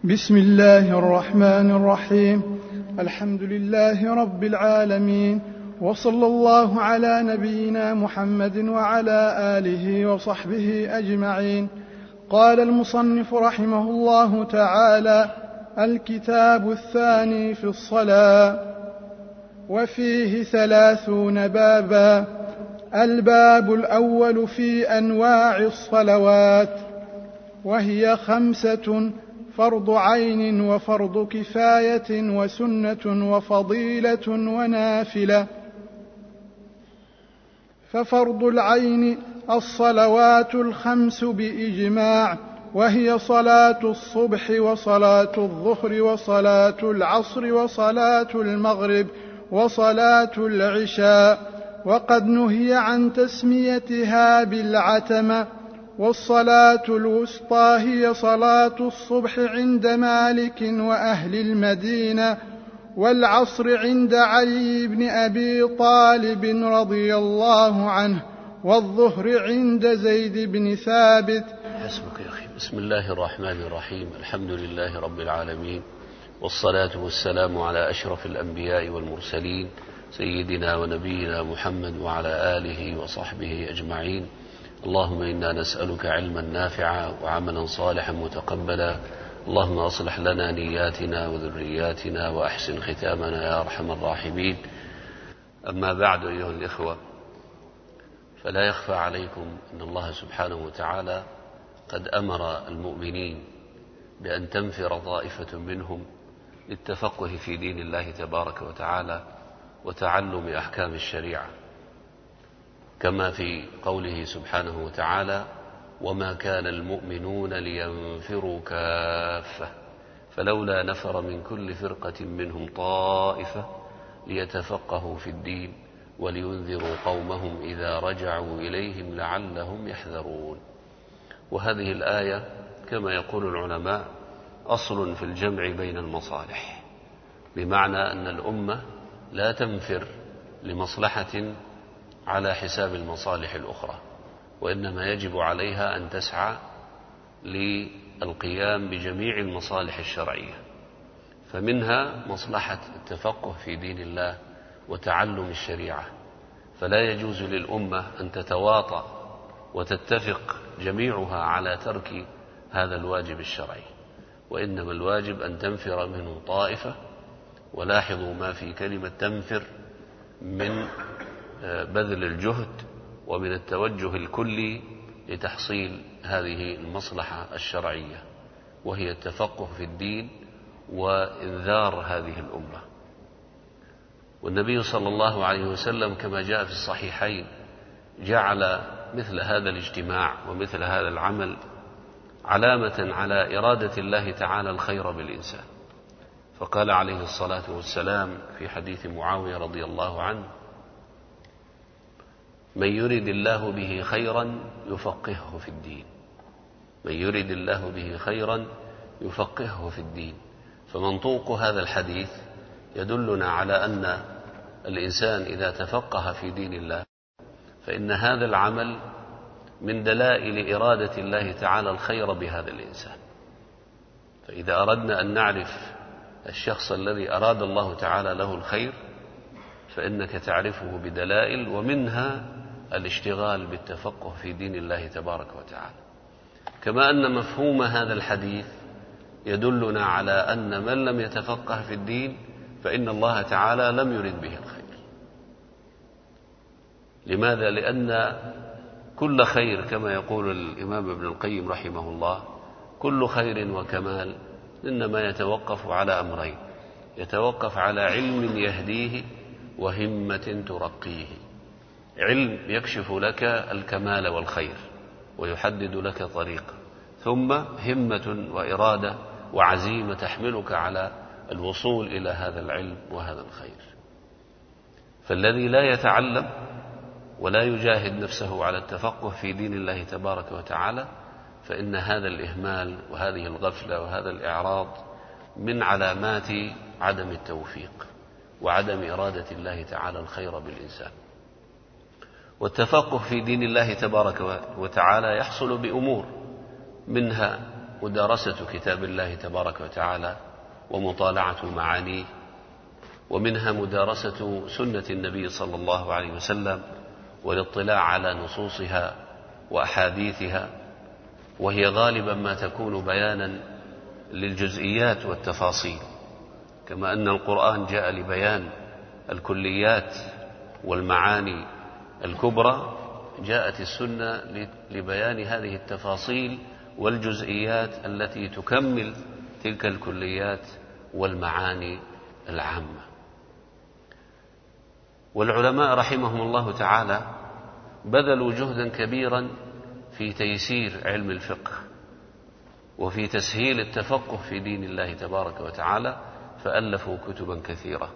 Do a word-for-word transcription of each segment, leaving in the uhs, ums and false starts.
بسم الله الرحمن الرحيم. الحمد لله رب العالمين، وصلى الله على نبينا محمد وعلى آله وصحبه أجمعين. قال المصنف رحمه الله تعالى: الكتاب الثاني في الصلاة، وفيه ثلاثون بابا. الباب الأول في أنواع الصلوات، وهي خمسة: فرض عين وفرض كفاية وسنة وفضيلة ونافلة. ففرض العين الصلوات الخمس بإجماع، وهي صلاة الصبح وصلاة الظهر وصلاة العصر وصلاة المغرب وصلاة العشاء، وقد نهي عن تسميتها بالعتمة. والصلاة الوسطى هي صلاة الصبح عند مالك وأهل المدينة، والعصر عند علي بن أبي طالب رضي الله عنه، والظهر عند زيد بن ثابت. حسبك يا أخي. بسم الله الرحمن الرحيم. الحمد لله رب العالمين، والصلاة والسلام على أشرف الأنبياء والمرسلين، سيدنا ونبينا محمد وعلى آله وصحبه أجمعين. اللهم إنا نسألك علما نافعا وعملا صالحا متقبلا. اللهم أصلح لنا نياتنا وذرياتنا وأحسن ختامنا يا أرحم الراحمين. أما بعد، أيها الإخوة، فلا يخفى عليكم أن الله سبحانه وتعالى قد أمر المؤمنين بأن تنفر طائفة منهم للتفقه في دين الله تبارك وتعالى وتعلم أحكام الشريعة، كما في قوله سبحانه وتعالى: وما كان المؤمنون لينفروا كافة فلولا نفر من كل فرقة منهم طائفة ليتفقهوا في الدين ولينذروا قومهم إذا رجعوا إليهم لعلهم يحذرون. وهذه الآية كما يقول العلماء أصل في الجمع بين المصالح، بمعنى أن الأمة لا تنفر لمصلحة على حساب المصالح الأخرى، وإنما يجب عليها أن تسعى للقيام بجميع المصالح الشرعية، فمنها مصلحة التفقه في دين الله وتعلم الشريعة. فلا يجوز للأمة أن تتواطأ وتتفق جميعها على ترك هذا الواجب الشرعي، وإنما الواجب أن تنفر منه طائفة. ولاحظوا ما في كلمة تنفر من بذل الجهد ومن التوجه الكلي لتحصيل هذه المصلحة الشرعية، وهي التفقه في الدين وإنذار هذه الأمة. والنبي صلى الله عليه وسلم كما جاء في الصحيحين جعل مثل هذا الاجتماع ومثل هذا العمل علامة على إرادة الله تعالى الخير بالإنسان، فقال عليه الصلاة والسلام في حديث معاوية رضي الله عنه: من يرد الله به خيرا يفقهه في الدين. من يرد الله به خيرا يفقهه في الدين. فمنطوق هذا الحديث يدلنا على أن الإنسان إذا تفقه في دين الله فإن هذا العمل من دلائل إرادة الله تعالى الخير بهذا الإنسان. فإذا أردنا أن نعرف الشخص الذي أراد الله تعالى له الخير فإنك تعرفه بدلائل، ومنها الاشتغال بالتفقه في دين الله تبارك وتعالى. كما أن مفهوم هذا الحديث يدلنا على أن من لم يتفقه في الدين فإن الله تعالى لم يرد به الخير. لماذا؟ لأن كل خير كما يقول الإمام ابن القيم رحمه الله، كل خير وكمال إنما يتوقف على أمرين: يتوقف على علم يهديه وهمة ترقيه. علم يكشف لك الكمال والخير ويحدد لك طريقا، ثم همة وإرادة وعزيمة تحملك على الوصول إلى هذا العلم وهذا الخير. فالذي لا يتعلم ولا يجاهد نفسه على التفقه في دين الله تبارك وتعالى فإن هذا الإهمال وهذه الغفلة وهذا الإعراض من علامات عدم التوفيق وعدم إرادة الله تعالى الخير بالإنسان. والتفقه في دين الله تبارك وتعالى يحصل بأمور، منها مدارسة كتاب الله تبارك وتعالى ومطالعة معانيه، ومنها مدارسة سنة النبي صلى الله عليه وسلم والاطلاع على نصوصها وأحاديثها، وهي غالبا ما تكون بيانا للجزئيات والتفاصيل، كما أن القرآن جاء لبيان الكليات والمعاني الكبرى، جاءت السنة لبيان هذه التفاصيل والجزئيات التي تكمل تلك الكليات والمعاني العامة. والعلماء رحمهم الله تعالى بذلوا جهدا كبيرا في تيسير علم الفقه وفي تسهيل التفقه في دين الله تبارك وتعالى، فألفوا كتبا كثيرة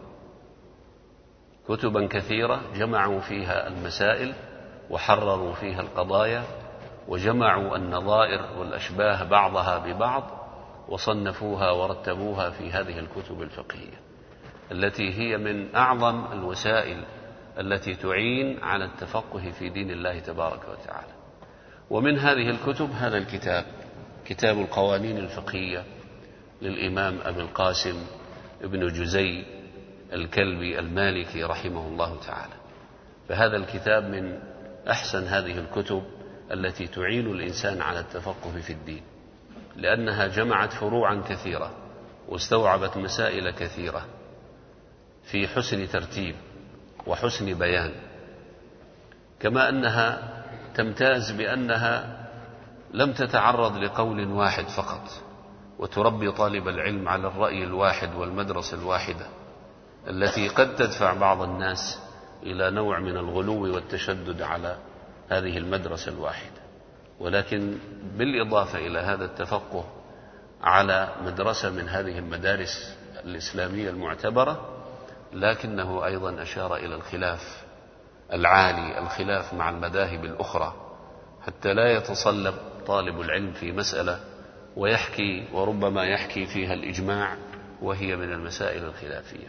كتبا كثيرة جمعوا فيها المسائل وحرروا فيها القضايا، وجمعوا النظائر والأشباه بعضها ببعض، وصنفوها ورتبوها في هذه الكتب الفقهية التي هي من أعظم الوسائل التي تعين على التفقه في دين الله تبارك وتعالى. ومن هذه الكتب هذا الكتاب، كتاب القوانين الفقهية للإمام أبي القاسم ابن جزي الكلبي المالكي رحمه الله تعالى. فهذا الكتاب من أحسن هذه الكتب التي تعين الإنسان على التفقه في الدين، لأنها جمعت فروعا كثيرة واستوعبت مسائل كثيرة في حسن ترتيب وحسن بيان، كما أنها تمتاز بأنها لم تتعرض لقول واحد فقط وتربي طالب العلم على الرأي الواحد والمدرسة الواحدة التي قد تدفع بعض الناس إلى نوع من الغلو والتشدد على هذه المدرسة الواحدة، ولكن بالإضافة إلى هذا التفقه على مدرسة من هذه المدارس الإسلامية المعتبرة، لكنه أيضا أشار إلى الخلاف العالي، الخلاف مع المذاهب الأخرى، حتى لا يتصلب طالب العلم في مسألة ويحكي وربما يحكي فيها الإجماع وهي من المسائل الخلافية.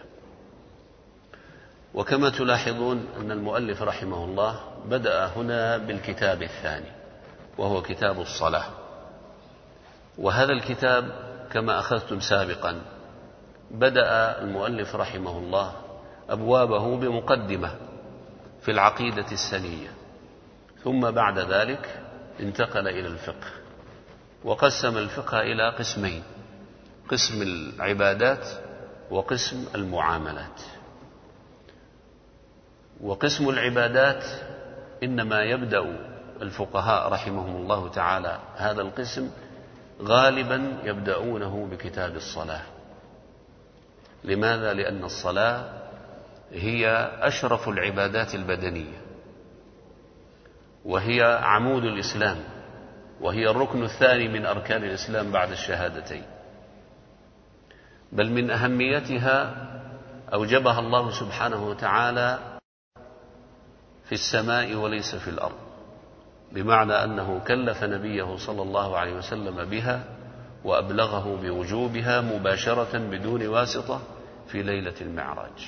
وكما تلاحظون أن المؤلف رحمه الله بدأ هنا بالكتاب الثاني وهو كتاب الصلاة، وهذا الكتاب كما أخذتم سابقا بدأ المؤلف رحمه الله أبوابه بمقدمة في العقيدة السنية، ثم بعد ذلك انتقل إلى الفقه، وقسم الفقه إلى قسمين: قسم العبادات وقسم المعاملات. وقسم العبادات إنما يبدأ الفقهاء رحمهم الله تعالى هذا القسم غالبا يبدأونه بكتاب الصلاة. لماذا؟ لأن الصلاة هي أشرف العبادات البدنية، وهي عمود الإسلام، وهي الركن الثاني من أركان الإسلام بعد الشهادتين، بل من أهميتها أوجبها الله سبحانه وتعالى في السماء وليس في الأرض، بمعنى أنه كلف نبيه صلى الله عليه وسلم بها وأبلغه بوجوبها مباشرة بدون واسطة في ليلة المعراج.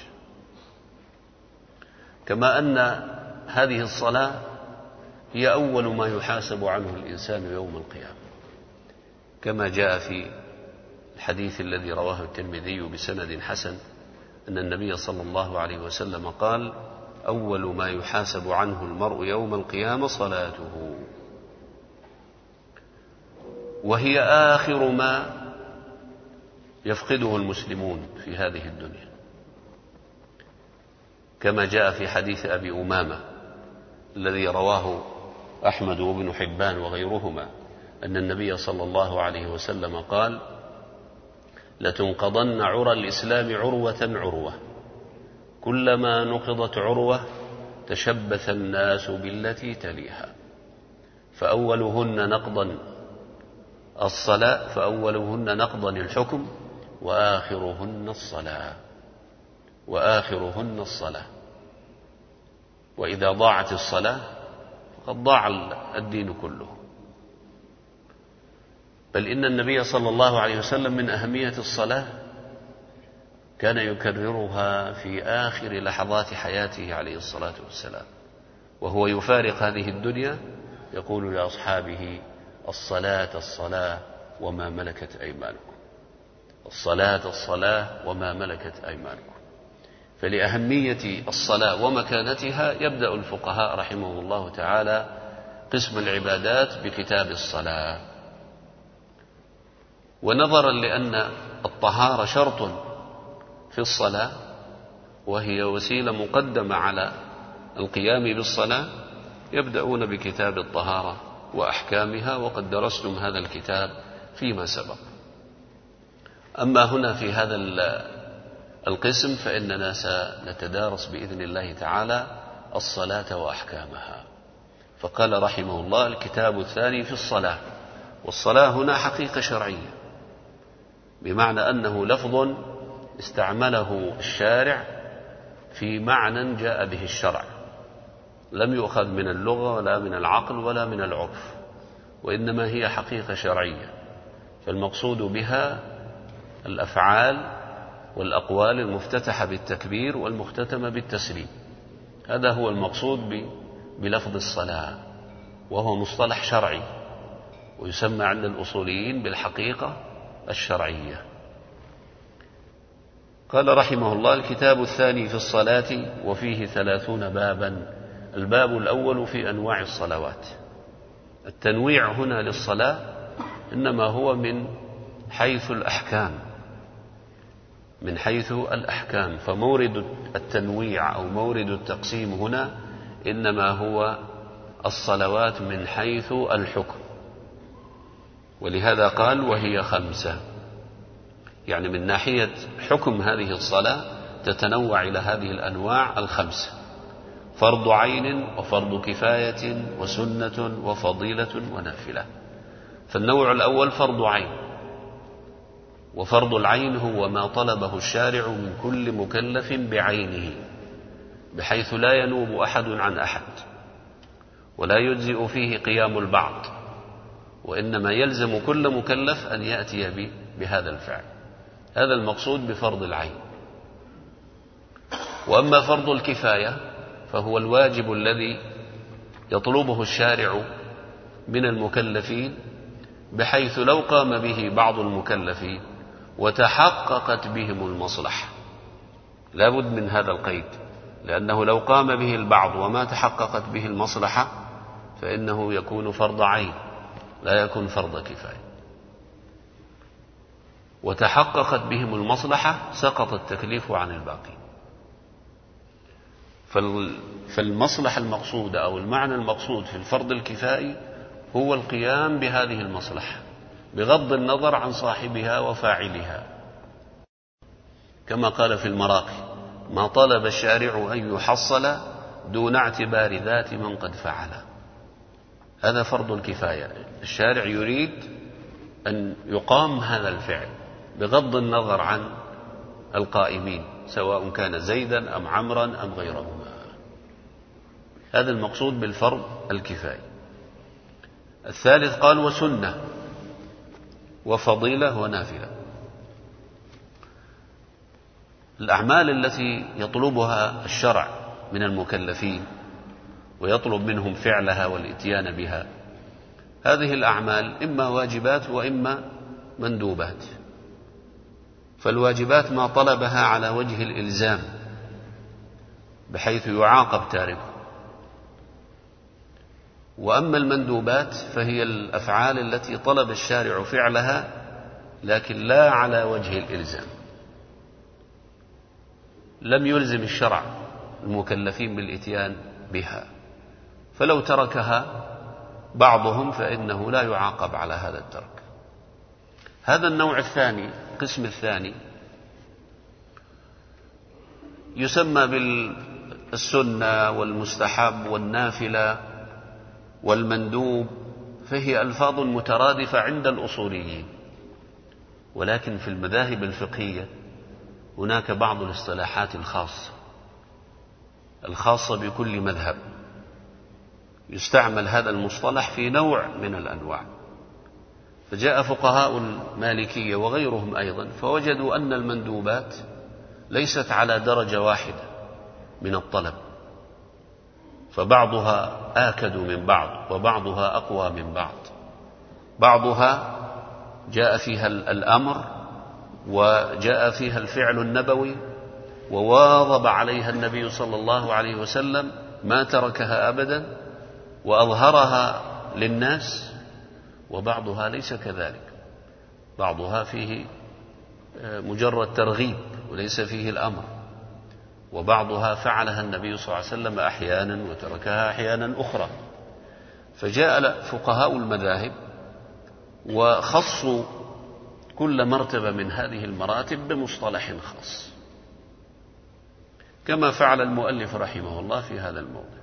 كما أن هذه الصلاة هي أول ما يحاسب عنه الإنسان يوم القيامة، كما جاء في الحديث الذي رواه الترمذي بسند حسن أن النبي صلى الله عليه وسلم قال: أول ما يحاسب عنه المرء يوم القيامة صلاته، وهي آخر ما يفقده المسلمون في هذه الدنيا، كما جاء في حديث أبي أمامة الذي رواه أحمد وابن حبان وغيرهما أن النبي صلى الله عليه وسلم قال: لتنقضن عرى الإسلام عروة عروة، كلما نقضت عروة تشبث الناس بالتي تليها، فأولهن نقضا الصلاة فأولهن نقضا الحكم وآخرهن الصلاة وآخرهن الصلاة وإذا ضاعت الصلاة فقد ضاع الدين كله. بل إن النبي صلى الله عليه وسلم من أهمية الصلاة كان يكررها في آخر لحظات حياته عليه الصلاة والسلام، وهو يفارق هذه الدنيا يقول لأصحابه: الصلاة الصلاة وما ملكت أيمانكم. الصلاة الصلاة وما ملكت أيمانكم. فلأهمية الصلاة ومكانتها يبدأ الفقهاء رحمهم الله تعالى قسم العبادات بكتاب الصلاة. ونظرا لأن الطهارة شرط في الصلاة وهي وسيلة مقدمة على القيام بالصلاة، يبدأون بكتاب الطهارة وأحكامها، وقد درستم هذا الكتاب فيما سبق. أما هنا في هذا القسم فإننا سنتدارس بإذن الله تعالى الصلاة وأحكامها. فقال رحمه الله: الكتاب الثاني في الصلاة. والصلاة هنا حقيقة شرعية، بمعنى أنه لفظ استعمله الشارع في معنى جاء به الشرع، لم يؤخذ من اللغة ولا من العقل ولا من العرف، وإنما هي حقيقة شرعية. فالمقصود بها الأفعال والأقوال المفتتحة بالتكبير والمختتمة بالتسليم. هذا هو المقصود بلفظ الصلاة، وهو مصطلح شرعي ويسمى عند الأصوليين بالحقيقة الشرعية. قال رحمه الله: الكتاب الثاني في الصلاة وفيه ثلاثون بابا. الباب الأول في أنواع الصلوات. التنويع هنا للصلاة إنما هو من حيث الأحكام، من حيث الأحكام. فمورد التنويع أو مورد التقسيم هنا إنما هو الصلوات من حيث الحكم، ولهذا قال: وهي خمسة. يعني من ناحية حكم هذه الصلاة تتنوع إلى هذه الأنواع الخمسة: فرض عين وفرض كفاية وسنة وفضيلة ونافلة. فالنوع الأول فرض عين، وفرض العين هو ما طلبه الشارع من كل مكلف بعينه، بحيث لا ينوب أحد عن أحد، ولا يجزئ فيه قيام البعض، وإنما يلزم كل مكلف أن يأتي بهذا الفعل. هذا المقصود بفرض العين. وأما فرض الكفاية فهو الواجب الذي يطلبه الشارع من المكلفين، بحيث لو قام به بعض المكلفين وتحققت بهم المصلحة. لا بد من هذا القيد، لأنه لو قام به البعض وما تحققت به المصلحة فإنه يكون فرض عين لا يكون فرض كفاية. وتحققت بهم المصلحة سقط التكليف عن الباقي. فالمصلحة المقصودة أو المعنى المقصود في الفرض الكفائي هو القيام بهذه المصلحة بغض النظر عن صاحبها وفاعلها، كما قال في المراقي: ما طلب الشارع أن يحصل دون اعتبار ذات من قد فعل. هذا فرض الكفاية. الشارع يريد أن يقام هذا الفعل بغض النظر عن القائمين، سواء كان زيدا أم عمرا أم غيرهما. هذا المقصود بالفرض الكفاية. الثالث قال: وسنة وفضيلة ونافلة. الأعمال التي يطلبها الشرع من المكلفين ويطلب منهم فعلها والإتيان بها، هذه الأعمال إما واجبات وإما مندوبات. فالواجبات ما طلبها على وجه الإلزام بحيث يعاقب تاركه، وأما المندوبات فهي الأفعال التي طلب الشارع فعلها لكن لا على وجه الإلزام. لم يلزم الشرع المكلفين بالإتيان بها، فلو تركها بعضهم فإنه لا يعاقب على هذا الترك. هذا النوع الثاني، القسم الثاني، يسمى بالسنة والمستحب والنافلة والمندوب، فهي ألفاظ مترادفة عند الأصوليين، ولكن في المذاهب الفقهية هناك بعض الاصطلاحات الخاصة الخاصة بكل مذهب، يستعمل هذا المصطلح في نوع من الأنواع. فجاء فقهاء المالكية وغيرهم أيضا فوجدوا أن المندوبات ليست على درجة واحدة من الطلب، فبعضها آكد من بعض وبعضها أقوى من بعض. بعضها جاء فيها الأمر وجاء فيها الفعل النبوي وواظب عليها النبي صلى الله عليه وسلم ما تركها أبدا وأظهرها للناس، وبعضها ليس كذلك، بعضها فيه مجرد ترغيب وليس فيه الأمر، وبعضها فعلها النبي صلى الله عليه وسلم أحيانا وتركها أحيانا أخرى. فجاء فقهاء المذاهب وخصوا كل مرتبة من هذه المراتب بمصطلح خاص، كما فعل المؤلف رحمه الله في هذا الموضع،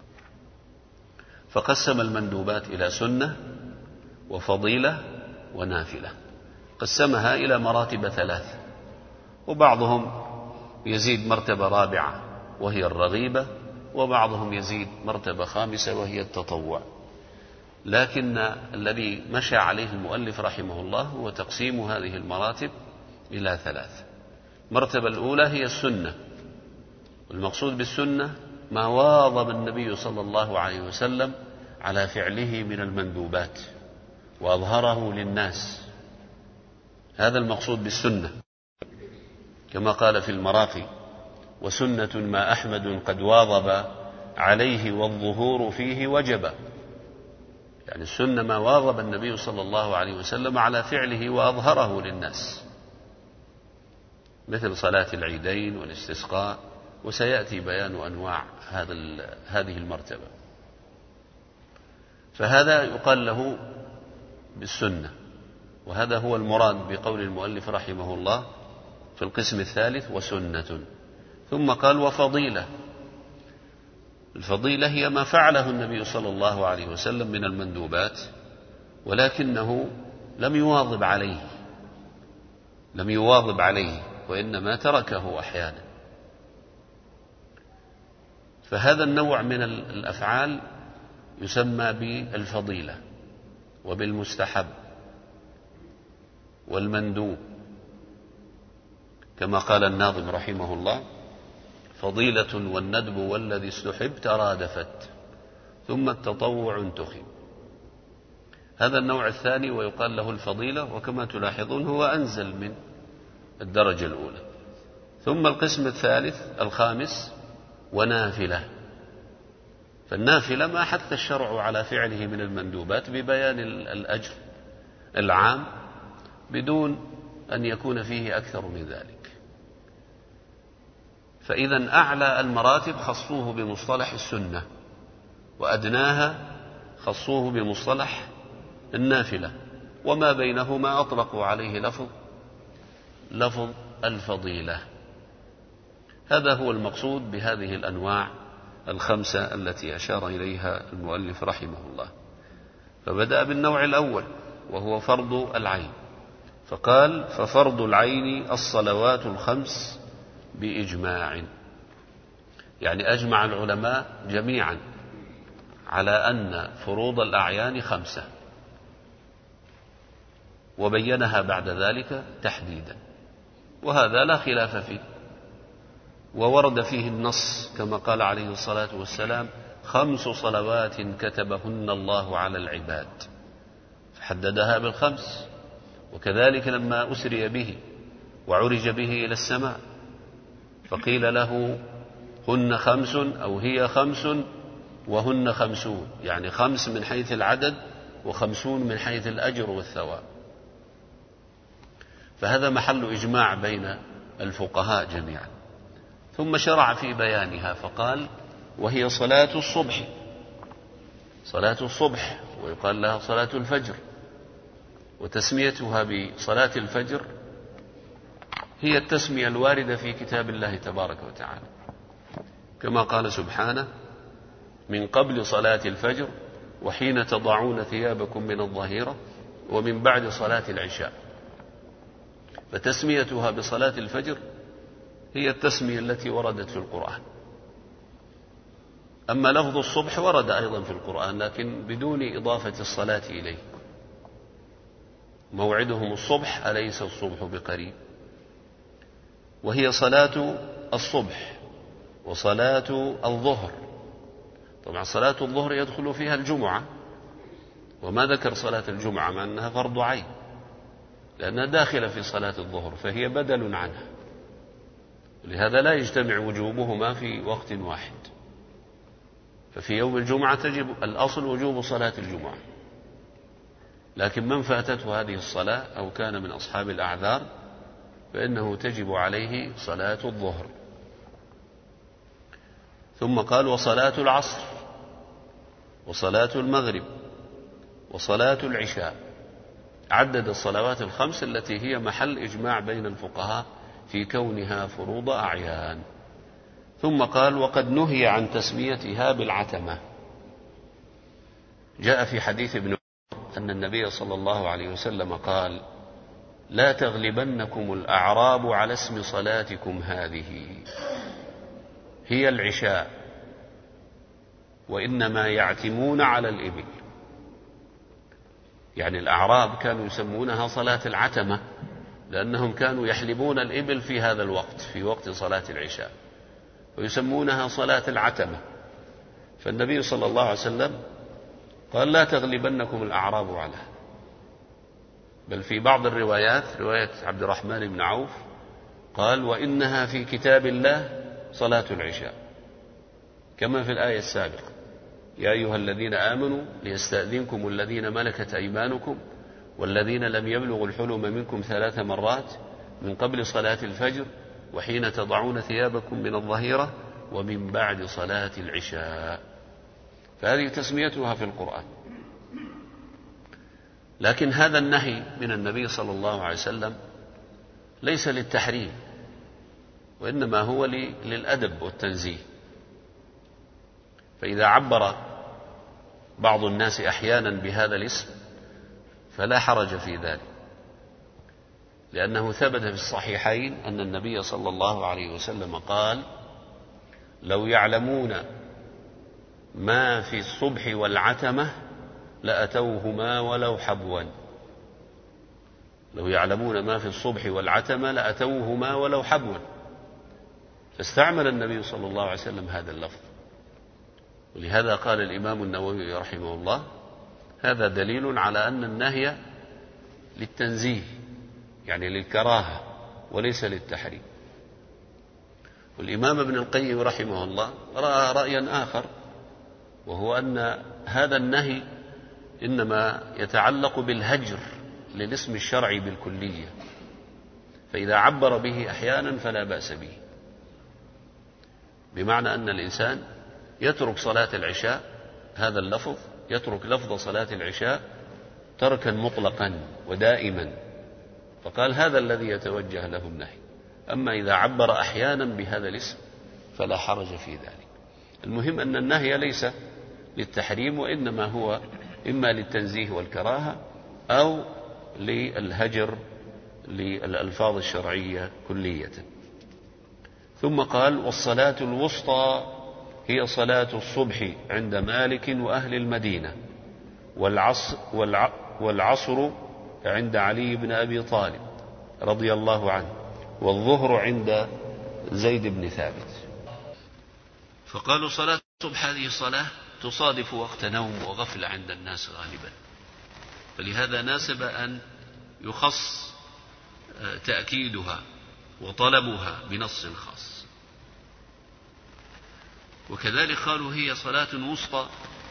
فقسم المندوبات إلى سنة وفضيلة ونافلة، قسمها إلى مراتب ثلاث، وبعضهم يزيد مرتبة رابعة وهي الرغيبة، وبعضهم يزيد مرتبة خامسة وهي التطوع. لكن الذي مشى عليه المؤلف رحمه الله هو تقسيم هذه المراتب إلى ثلاث. المرتبة الأولى هي السنة، والمقصود بالسنة ما واظب النبي صلى الله عليه وسلم على فعله من المندوبات وأظهره للناس، هذا المقصود بالسنة، كما قال في المراقي: وسنة ما أحمد قد واظب عليه والظهور فيه وجب. يعني السنة ما واظب النبي صلى الله عليه وسلم على فعله وأظهره للناس، مثل صلاة العيدين والاستسقاء، وسيأتي بيان أنواع هذا هذه المرتبة. فهذا يقال له بالسنة، وهذا هو المراد بقول المؤلف رحمه الله في القسم الثالث: وسنة. ثم قال: وفضيلة. الفضيلة هي ما فعله النبي صلى الله عليه وسلم من المندوبات ولكنه لم يواظب عليه لم يواظب عليه وإنما تركه أحيانا. فهذا النوع من الأفعال يسمى بالفضيلة وبالمستحب والمندوب، كما قال الناظم رحمه الله: فضيلة والندب والذي استحب ترادفت ثم التطوع انتخب. هذا النوع الثاني ويقال له الفضيلة، وكما تلاحظون هو أنزل من الدرجة الأولى. ثم القسم الثالث الخامس: ونافلة. فالنافلة ما حث الشرع على فعله من المندوبات ببيان الأجر العام بدون أن يكون فيه أكثر من ذلك. فإذا أعلى المراتب خصوه بمصطلح السنة، وأدناها خصوه بمصطلح النافلة، وما بينهما أطلقوا عليه لفظ لفظ الفضيلة. هذا هو المقصود بهذه الأنواع الخمسة التي أشار إليها المؤلف رحمه الله. فبدأ بالنوع الأول وهو فرض العين، فقال: ففرض العين الصلوات الخمس بإجماع. يعني أجمع العلماء جميعا على أن فروض الأعيان خمسة، وبينها بعد ذلك تحديدا، وهذا لا خلاف فيه، وورد فيه النص كما قال عليه الصلاة والسلام: خمس صلوات كتبهن الله على العباد، فحددها بالخمس. وكذلك لما أسري به وعرج به إلى السماء فقيل له: هن خمس أو هي خمس وهن خمسون، يعني خمس من حيث العدد وخمسون من حيث الأجر والثواب. فهذا محل إجماع بين الفقهاء جميعا. ثم شرع في بيانها فقال: وهي صلاة الصبح. صلاة الصبح ويقال لها صلاة الفجر، وتسميتها بصلاة الفجر هي التسمية الواردة في كتاب الله تبارك وتعالى، كما قال سبحانه: من قبل صلاة الفجر وحين تضعون ثيابكم من الظهيرة ومن بعد صلاة العشاء. فتسميتها بصلاة الفجر هي التسمية التي وردت في القرآن. أما لفظ الصبح ورد أيضا في القرآن لكن بدون إضافة الصلاة إليه: موعدهم الصبح أليس الصبح بقريب. وهي صلاة الصبح وصلاة الظهر. طبعا صلاة الظهر يدخل فيها الجمعة، وما ذكر صلاة الجمعة مع أنها فرض عين، لأنها داخلة في صلاة الظهر فهي بدل عنها، لهذا لا يجتمع وجوبهما في وقت واحد. ففي يوم الجمعة تجب الأصل وجوب صلاة الجمعة، لكن من فاتته هذه الصلاة أو كان من أصحاب الأعذار فإنه تجب عليه صلاة الظهر. ثم قال وصلاة العصر وصلاة المغرب وصلاة العشاء، عدد الصلوات الخمس التي هي محل إجماع بين الفقهاء في كونها فروض أعيان. ثم قال وقد نهي عن تسميتها بالعتمة. جاء في حديث ابن عمر أن النبي صلى الله عليه وسلم قال لا تغلبنكم الأعراب على اسم صلاتكم هذه هي العشاء وإنما يعتمون على الإبل. يعني الأعراب كانوا يسمونها صلاة العتمة لأنهم كانوا يحلبون الإبل في هذا الوقت في وقت صلاة العشاء ويسمونها صلاة العتمة. فالنبي صلى الله عليه وسلم قال لا تغلبنكم الأعراب عليها. بل في بعض الروايات رواية عبد الرحمن بن عوف قال وإنها في كتاب الله صلاة العشاء كما في الآية السابقة يا أيها الذين آمنوا ليستأذنكم الذين ملكت أيمانكم والذين لم يبلغوا الحلم منكم ثلاث مرات من قبل صلاة الفجر وحين تضعون ثيابكم من الظهيرة ومن بعد صلاة العشاء. فهذه تسميتها في القرآن. لكن هذا النهي من النبي صلى الله عليه وسلم ليس للتحريم وإنما هو للأدب والتنزيه. فإذا عبر بعض الناس أحيانا بهذا الاسم فلا حرج في ذلك، لأنه ثبت في الصحيحين أن النبي صلى الله عليه وسلم قال لو يعلمون ما في الصبح والعتمة لأتوهما ولو حبوا. لو يعلمون ما في الصبح والعتمة لأتوهما ولو حبوا. فاستعمل النبي صلى الله عليه وسلم هذا اللفظ. ولهذا قال الإمام النووي رحمه الله هذا دليل على أن النهي للتنزيه يعني للكراهة وليس للتحريم. والإمام ابن القيم رحمه الله رأى رأيا آخر وهو أن هذا النهي إنما يتعلق بالهجر للاسم الشرعي بالكلية، فإذا عبر به أحيانا فلا بأس به، بمعنى أن الإنسان يترك صلاة العشاء هذا اللفظ يترك لفظ صلاة العشاء تركا مطلقا ودائما، فقال هذا الذي يتوجه له النهي. أما إذا عبر أحيانا بهذا الاسم فلا حرج في ذلك. المهم أن النهي ليس للتحريم وإنما هو إما للتنزيه والكراهة أو للهجر للألفاظ الشرعية كلية. ثم قال والصلاة الوسطى هي صلاة الصبح عند مالك وأهل المدينة والعصر, والع والعصر عند علي بن أبي طالب رضي الله عنه والظهر عند زيد بن ثابت. فقالوا صلاة الصبح هذه صلاة تصادف وقت نوم وغفلة عند الناس غالبا، فلهذا ناسب أن يخص تأكيدها وطلبها بنص خاص. وكذلك قالوا هي صلاة وسطى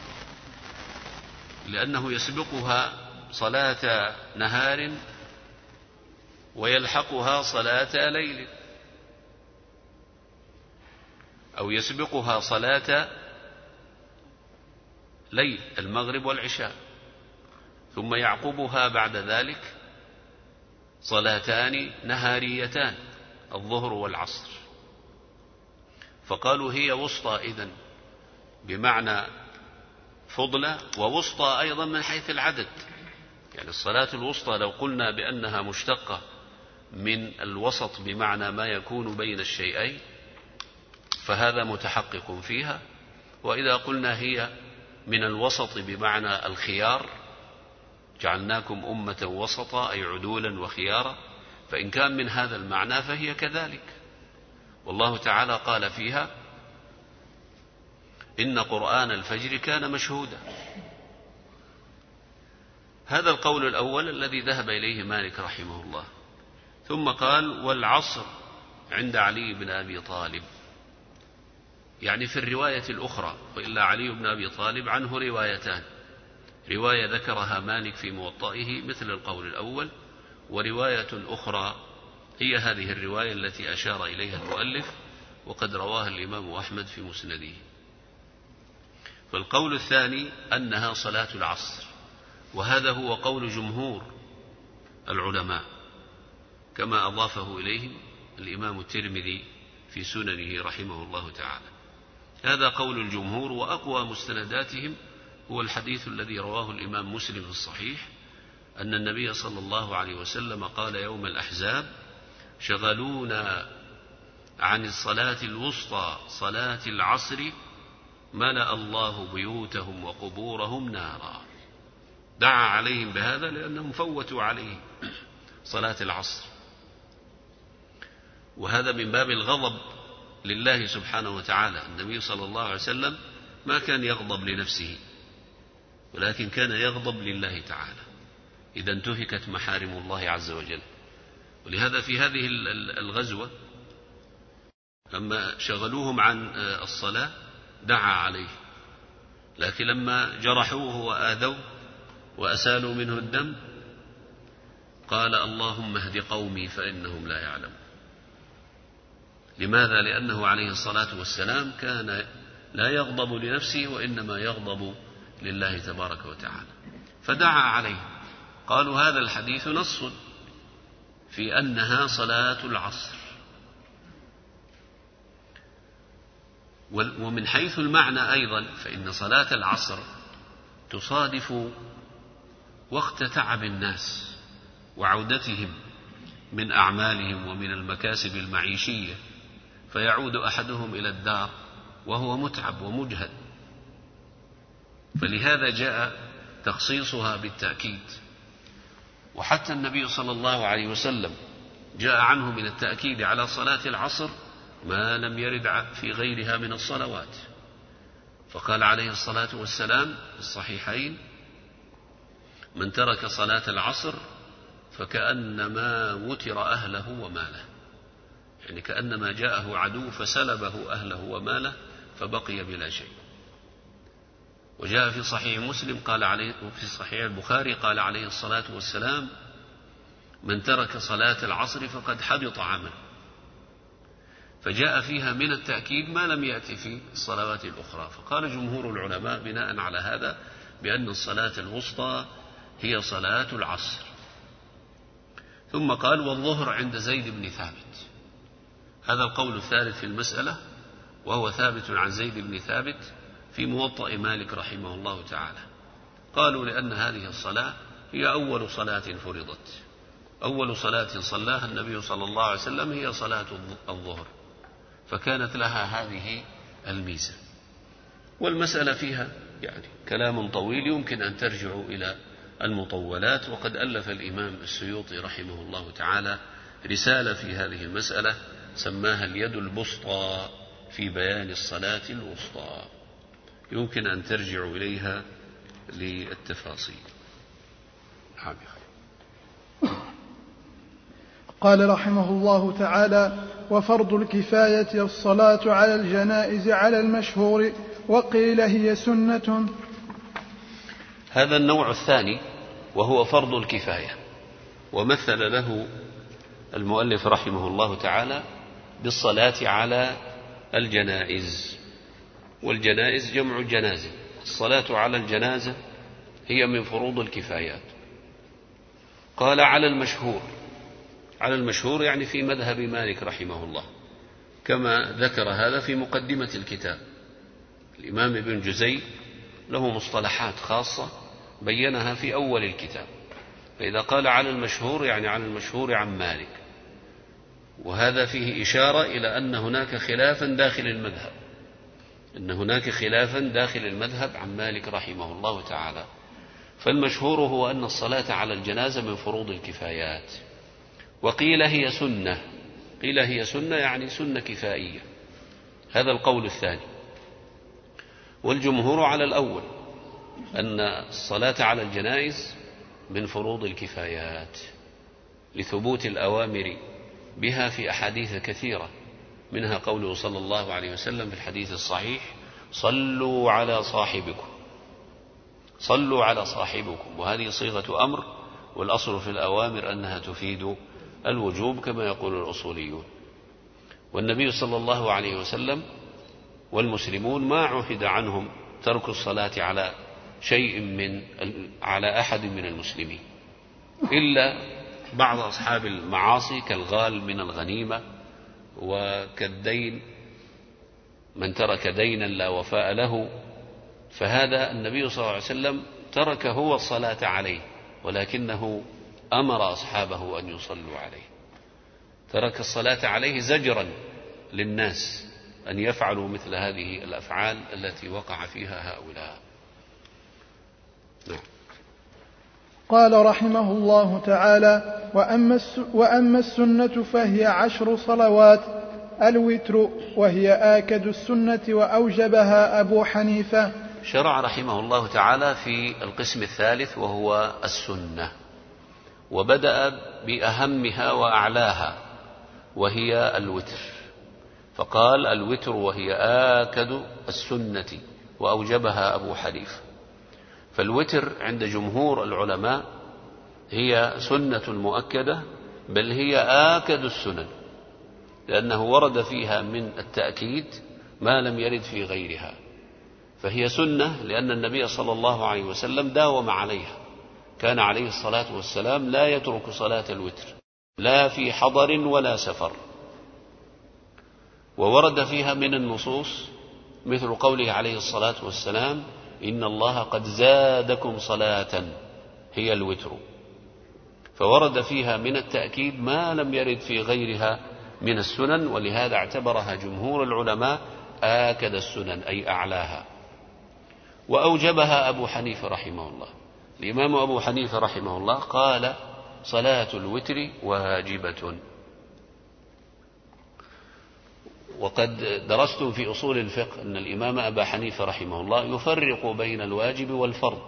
لأنه يسبقها صلاة نهار ويلحقها صلاة ليل، أو يسبقها صلاة ليل المغرب والعشاء ثم يعقبها بعد ذلك صلاتان نهاريتان الظهر والعصر. فقالوا هي وسطى إذن بمعنى فضلة، ووسطى أيضا من حيث العدد. يعني الصلاة الوسطى لو قلنا بأنها مشتقة من الوسط بمعنى ما يكون بين الشيئين فهذا متحقق فيها، وإذا قلنا هي من الوسط بمعنى الخيار جعلناكم أمة وسطا أي عدولا وخيارا، فإن كان من هذا المعنى فهي كذلك. والله تعالى قال فيها إن قرآن الفجر كان مشهودا. هذا القول الأول الذي ذهب إليه مالك رحمه الله. ثم قال والعصر عند علي بن أبي طالب، يعني في الرواية الأخرى، وإلا علي بن أبي طالب عنه روايتان، رواية ذكرها مالك في موطئه مثل القول الأول، ورواية أخرى هي هذه الرواية التي أشار إليها المؤلف وقد رواها الإمام أحمد في مسنده. فالقول الثاني أنها صلاة العصر، وهذا هو قول جمهور العلماء كما أضافه إليهم الإمام الترمذي في سننه رحمه الله تعالى. هذا قول الجمهور، وأقوى مستنداتهم هو الحديث الذي رواه الإمام مسلم في الصحيح أن النبي صلى الله عليه وسلم قال يوم الأحزاب شغلونا عن الصلاة الوسطى صلاة العصر ملأ الله بيوتهم وقبورهم نارا. دعا عليهم بهذا لأنهم فوتوا عليه صلاة العصر، وهذا من باب الغضب لله سبحانه وتعالى. النبي صلى الله عليه وسلم ما كان يغضب لنفسه، ولكن كان يغضب لله تعالى إذا انتهكت محارم الله عز وجل. ولهذا في هذه الغزوة لما شغلوهم عن الصلاة دعا عليه، لكن لما جرحوه وآذوه وأسالوا منه الدم قال اللهم اهد قومي فإنهم لا يعلمون. لماذا؟ لأنه عليه الصلاة والسلام كان لا يغضب لنفسه وإنما يغضب لله تبارك وتعالى، فدعا عليه. قالوا هذا الحديث نص في أنها صلاة العصر. ومن حيث المعنى أيضا فإن صلاة العصر تصادف وقت تعب الناس وعودتهم من أعمالهم ومن المكاسب المعيشية، فيعود أحدهم إلى الدار وهو متعب ومجهد، فلهذا جاء تخصيصها بالتأكيد. وحتى النبي صلى الله عليه وسلم جاء عنه من التأكيد على صلاة العصر ما لم يرد في غيرها من الصلوات، فقال عليه الصلاة والسلام في الصحيحين من ترك صلاة العصر فكأنما وتر أهله وماله، يعني كأنما جاءه عدو فسلبه أهله وماله فبقي بلا شيء. وجاء في صحيح مسلم قال عليه، وفي صحيح البخاري قال عليه الصلاة والسلام من ترك صلاة العصر فقد حبط عمله، فجاء فيها من التأكيد ما لم يأتي في الصلوات الأخرى. فقال جمهور العلماء بناء على هذا بأن الصلاة الوسطى هي صلاة العصر. ثم قال والظهر عند زيد بن ثابت، هذا القول الثالث في المسألة، وهو ثابت عن زيد بن ثابت في موطأ مالك رحمه الله تعالى. قالوا لأن هذه الصلاة هي أول صلاة فرضت، أول صلاة صلاها النبي صلى الله عليه وسلم هي صلاة الظهر، فكانت لها هذه الميزة. والمسألة فيها يعني كلام طويل يمكن أن ترجعوا إلى المطولات، وقد ألف الإمام السيوطي رحمه الله تعالى رسالة في هذه المسألة سماها اليد البسطى في بيان الصلاة الوسطى، يمكن أن ترجعوا إليها للتفاصيل. قال رحمه الله تعالى وفرض الكفاية الصلاة على الجنائز على المشهور، وقيل هي سنة. هذا النوع الثاني وهو فرض الكفاية، ومثل له المؤلف رحمه الله تعالى بالصلاة على الجنائز، والجنائز جمع جنازة. الصلاة على الجنازة هي من فروض الكفايات. قال على المشهور، على المشهور يعني في مذهب مالك رحمه الله، كما ذكر هذا في مقدمة الكتاب. الإمام ابن جزي له مصطلحات خاصة بينها في أول الكتاب، فإذا قال على المشهور يعني على المشهور عن مالك، وهذا فيه إشارة إلى أن هناك خلافا داخل المذهب، أن هناك خلافا داخل المذهب عن مالك رحمه الله تعالى. فالمشهور هو أن الصلاة على الجنازة من فروض الكفايات. وقيل هي سنة، قيل هي سنة يعني سنة كفائية، هذا القول الثاني. والجمهور على الأول أن الصلاة على الجنائز من فروض الكفايات لثبوت الأوامر بها في أحاديث كثيرة، منها قوله صلى الله عليه وسلم في الحديث الصحيح: صلوا على صاحبكم، صلوا على صاحبكم، وهذه صيغة أمر، والأصل في الأوامر أنها تفيد الوجوب كما يقول الأصوليون. والنبي صلى الله عليه وسلم والمسلمون ما عهد عنهم ترك الصلاة على شيء من على أحد من المسلمين إلا بعض أصحاب المعاصي كالغال من الغنيمة وكالدين، من ترك دينا لا وفاء له، فهذا النبي صلى الله عليه وسلم ترك هو الصلاة عليه، ولكنه أمر أصحابه أن يصلوا عليه، ترك الصلاة عليه زجرا للناس أن يفعلوا مثل هذه الأفعال التي وقع فيها هؤلاء. نعم. قال رحمه الله تعالى: وأما, وأما السنة فهي عشر صلوات: الوتر، وهي آكد السنة وأوجبها أبو حنيفة. شرع رحمه الله تعالى في القسم الثالث وهو السنة، وبدأ بأهمها وأعلاها وهي الوتر، فقال: الوتر وهي آكد السنة وأوجبها أبو حنيفة. فالوتر عند جمهور العلماء هي سنة مؤكدة، بل هي آكد السنن، لأنه ورد فيها من التأكيد ما لم يرد في غيرها، فهي سنة لأن النبي صلى الله عليه وسلم داوم عليها، كان عليه الصلاة والسلام لا يترك صلاة الوتر لا في حضر ولا سفر. وورد فيها من النصوص مثل قوله عليه الصلاة والسلام: إن الله قد زادكم صلاة هي الوتر، فورد فيها من التأكيد ما لم يرد في غيرها من السنن، ولهذا اعتبرها جمهور العلماء آكد السنن أي أعلاها. وأوجبها أبو حنيفة رحمه الله. الإمام أبو حنيفة رحمه الله قال: صلاة الوتر واجبة. وقد درستم في أصول الفقه أن الإمام أبا حنيفة رحمه الله يفرق بين الواجب والفرض،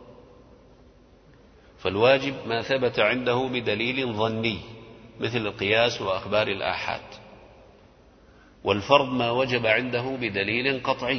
فالواجب ما ثبت عنده بدليل ظني مثل القياس وأخبار الآحاد، والفرض ما وجب عنده بدليل قطعي،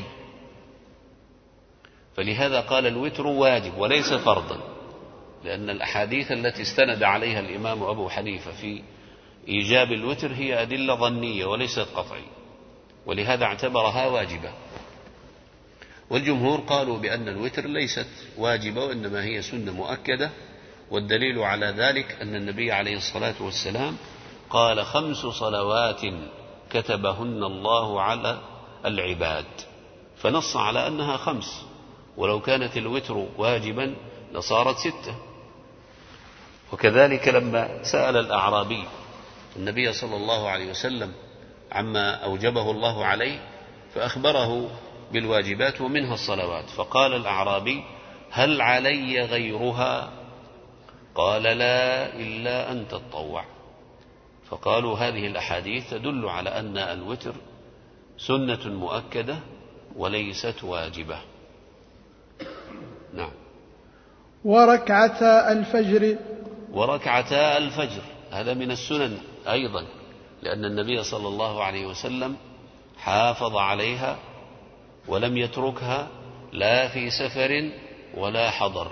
فلهذا قال الوتر واجب وليس فرضا، لأن الأحاديث التي استند عليها الإمام أبو حنيفة في إيجاب الوتر هي أدلة ظنية وليست قطعية، ولهذا اعتبرها واجبة. والجمهور قالوا بأن الوتر ليست واجبة وإنما هي سنة مؤكدة، والدليل على ذلك أن النبي عليه الصلاة والسلام قال: خمس صلوات كتبهن الله على العباد، فنص على أنها خمس، ولو كانت الوتر واجبا لصارت ستة. وكذلك لما سأل الأعرابي النبي صلى الله عليه وسلم عما أوجبه الله عليه فأخبره بالواجبات ومنها الصلوات، فقال الأعرابي: هل علي غيرها؟ قال: لا، إلا أن تتطوع. فقالوا هذه الأحاديث تدل على أن الوتر سنة مؤكدة وليست واجبة. نعم. وركعتا الفجر. وركعتا الفجر هذا من السنن أيضا، لأن النبي صلى الله عليه وسلم حافظ عليها ولم يتركها لا في سفر ولا حضر،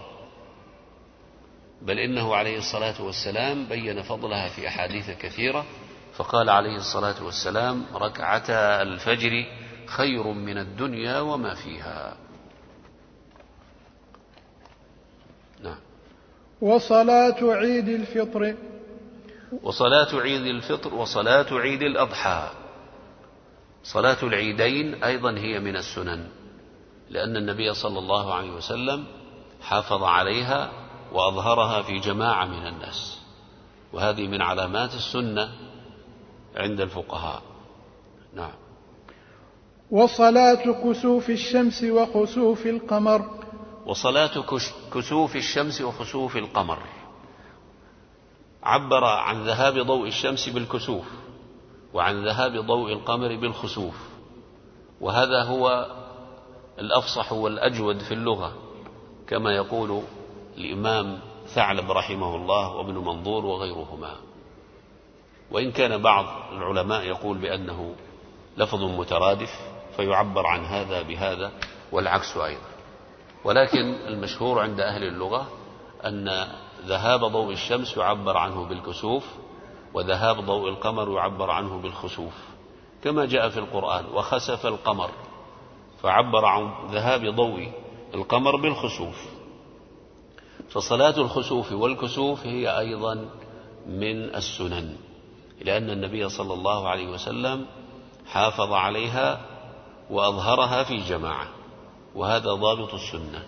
بل إنه عليه الصلاة والسلام بين فضلها في أحاديث كثيرة، فقال عليه الصلاة والسلام: ركعتا الفجر خير من الدنيا وما فيها. نعم. وصلاة عيد الفطر. وصلاة عيد الفطر وصلاة عيد الأضحى. صلاة العيدين أيضا هي من السنن، لأن النبي صلى الله عليه وسلم حافظ عليها وأظهرها في جماعة من الناس، وهذه من علامات السنة عند الفقهاء. نعم. وصلاة كسوف الشمس وخسوف القمر. وصلاة كسوف الشمس وخسوف القمر عبر عن ذهاب ضوء الشمس بالكسوف وعن ذهاب ضوء القمر بالخسوف، وهذا هو الأفصح والأجود في اللغة، كما يقول الإمام ثعلب رحمه الله وابن منظور وغيرهما، وإن كان بعض العلماء يقول بأنه لفظ مترادف فيعبر عن هذا بهذا والعكس أيضا، ولكن المشهور عند أهل اللغة أن ذهاب ضوء الشمس يعبر عنه بالكسوف، وذهاب ضوء القمر يعبر عنه بالخسوف، كما جاء في القرآن وخسف القمر، فعبر عن ذهاب ضوء القمر بالخسوف. فصلاة الخسوف والكسوف هي أيضا من السنن، لأن النبي صلى الله عليه وسلم حافظ عليها وأظهرها في جماعة، وهذا ضابط السنة.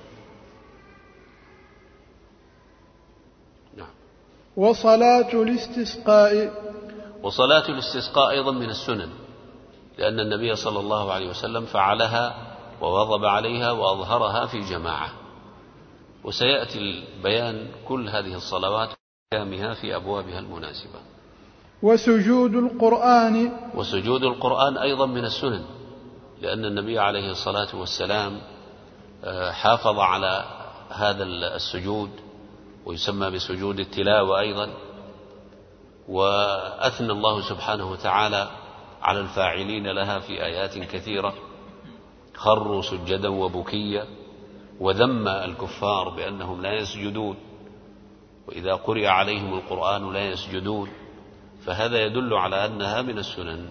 نعم. وصلاة الاستسقاء وصلاة الاستسقاء أيضا من السنن، لأن النبي صلى الله عليه وسلم فعلها وواظب عليها وأظهرها في جماعة، وسيأتي البيان كل هذه الصلوات وأحكامها في أبوابها المناسبة. وسجود القرآن وسجود القرآن أيضا من السنن، لأن النبي عليه الصلاة والسلام حافظ على هذا السجود، ويسمى بسجود التلاوة أيضا، وأثنى الله سبحانه وتعالى على الفاعلين لها في آيات كثيرة، خروا سجدا وبكيا، وذم الكفار بأنهم لا يسجدون، وإذا قرئ عليهم القرآن لا يسجدون، فهذا يدل على أنها من السنن.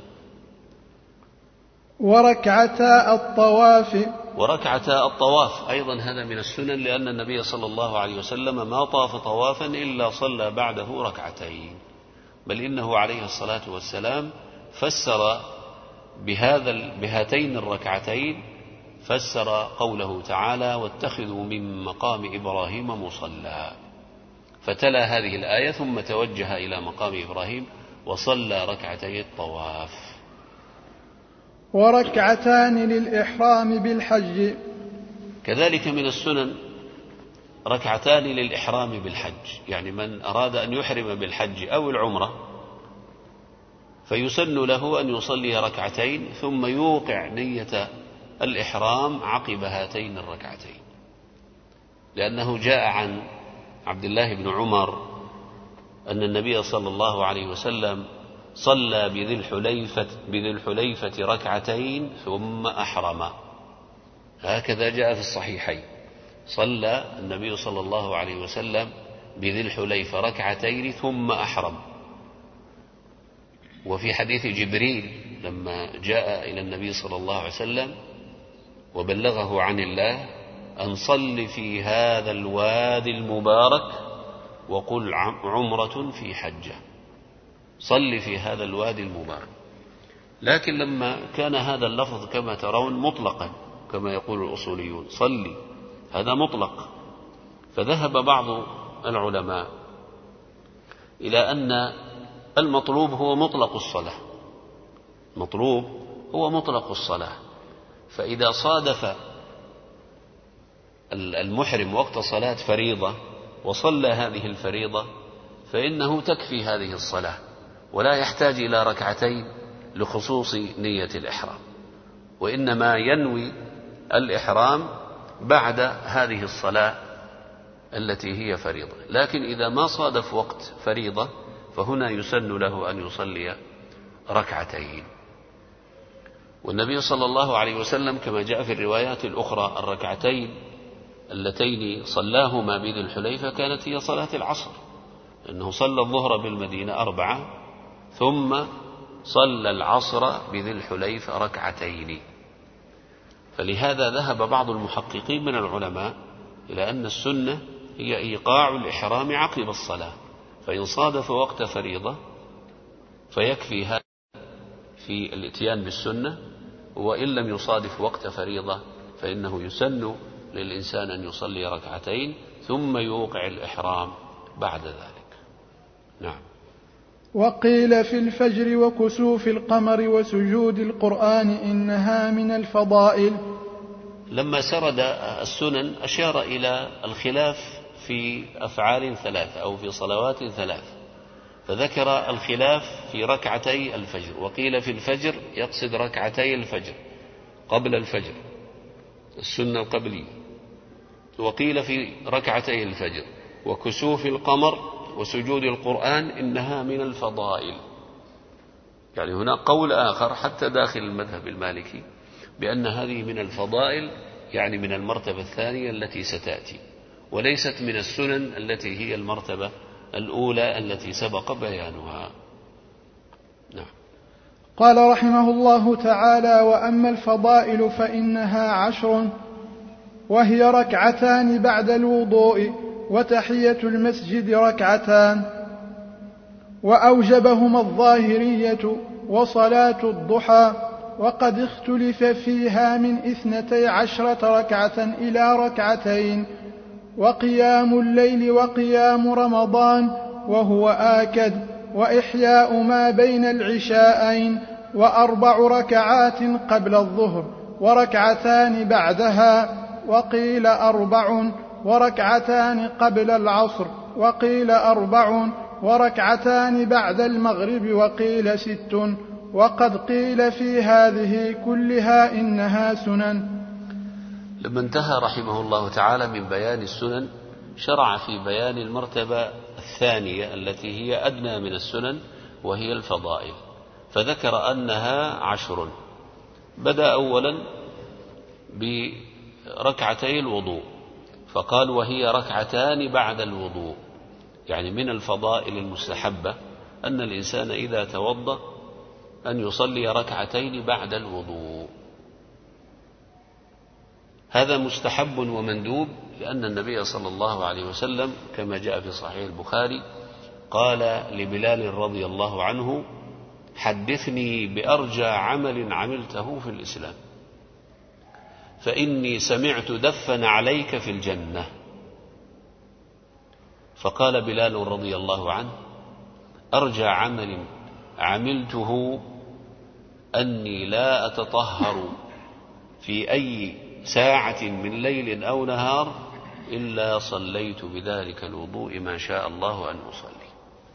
وركعتا الطواف وركعتا الطواف أيضا هذا من السنن، لأن النبي صلى الله عليه وسلم ما طاف طوافا إلا صلى بعده ركعتين، بل إنه عليه الصلاة والسلام فسر بهذا بهاتين الركعتين، فسر قوله تعالى واتخذوا من مقام إبراهيم مصلى، فتلا هذه الآية ثم توجه إلى مقام إبراهيم وصلى ركعتي الطواف. وركعتان للإحرام بالحج كذلك من السنن ركعتان للإحرام بالحج، يعني من أراد أن يحرم بالحج أو العمرة فيسن له أن يصلي ركعتين ثم يوقع نية الإحرام عقب هاتين الركعتين، لأنه جاء عن عبد الله بن عمر أن النبي صلى الله عليه وسلم صلى بذي الحليفة, بذي الحليفة ركعتين ثم أحرم، هكذا جاء في الصحيحين، صلى النبي صلى الله عليه وسلم بذي الحليفة ركعتين ثم أحرم. وفي حديث جبريل لما جاء إلى النبي صلى الله عليه وسلم وبلغه عن الله أن صل في هذا الوادي المبارك وقل عمرة في حجة، صل في هذا الوادي المبارك. لكن لما كان هذا اللفظ كما ترون مطلقا كما يقول الأصوليون صلي، هذا مطلق، فذهب بعض العلماء إلى أن المطلوب هو مطلق الصلاة، مطلوب هو مطلق الصلاة، فإذا صادف المحرم وقت صلاة فريضة وصلى هذه الفريضة فإنه تكفي هذه الصلاة، ولا يحتاج إلى ركعتين لخصوص نية الإحرام، وإنما ينوي الإحرام بعد هذه الصلاة التي هي فريضة. لكن إذا ما صادف وقت فريضة فهنا يسن له أن يصلي ركعتين. والنبي صلى الله عليه وسلم كما جاء في الروايات الأخرى الركعتين اللتين صلاهما بذي الحليفة كانت هي صلاة العصر، أنه صلى الظهر بالمدينة أربعة ثم صلى العصر بذي الحليفة ركعتين. فلهذا ذهب بعض المحققين من العلماء إلى أن السنة هي إيقاع الإحرام عقب الصلاة، فإن صادف وقت فريضة فيكفي هذا في الاتيان بالسنة، وإن لم يصادف وقت فريضة فإنه يسن للإنسان أن يصلي ركعتين ثم يوقع الإحرام بعد ذلك. نعم. وقيل في الفجر وكسوف القمر وسجود القرآن إنها من الفضائل. لما سرد السنن أشار إلى الخلاف في أفعال ثلاثة أو في صلوات ثلاثة، فذكر الخلاف في ركعتي الفجر، وقيل في الفجر يقصد ركعتي الفجر قبل الفجر السنة القبلية، وقيل في ركعتي الفجر وكسوف القمر وسجود القرآن إنها من الفضائل. يعني هنا قول آخر حتى داخل المذهب المالكي بأن هذه من الفضائل، يعني من المرتبة الثانية التي ستأتي، وليست من السنن التي هي المرتبة الأولى التي سبق بيانها. نعم. قال رحمه الله تعالى: وأما الفضائل فإنها عشر، وهي ركعتان بعد الوضوء، وتحية المسجد ركعتان، وأوجبهما الظاهرية وصلاة الضحى، وقد اختلف فيها من اثنتي عشرة ركعة إلى ركعتين، وقيام الليل وقيام رمضان وهو آكد، وإحياء ما بين العشاءين، وأربع ركعات قبل الظهر وركعتان بعدها، وقيل أربع وركعتان قبل العصر، وقيل أربع وركعتان بعد المغرب، وقيل ست، وقد قيل في هذه كلها إنها سنن. لما انتهى رحمه الله تعالى من بيان السنن شرع في بيان المرتبة الثانية التي هي أدنى من السنن وهي الفضائل، فذكر أنها عشر. بدأ أولا بركعتي الوضوء فقال: وهي ركعتان بعد الوضوء، يعني من الفضائل المستحبة أن الإنسان إذا توضأ أن يصلي ركعتين بعد الوضوء. هذا مستحب ومندوب، لأن النبي صلى الله عليه وسلم كما جاء في صحيح البخاري قال لبلال رضي الله عنه: حدثني بأرجى عمل عملته في الإسلام، فإني سمعت دفا عليك في الجنة. فقال بلال رضي الله عنه: أرجى عمل عملته أني لا أتطهر في أي ساعة من ليل أو نهار إلا صليت بذلك الوضوء ما شاء الله أن أصلي.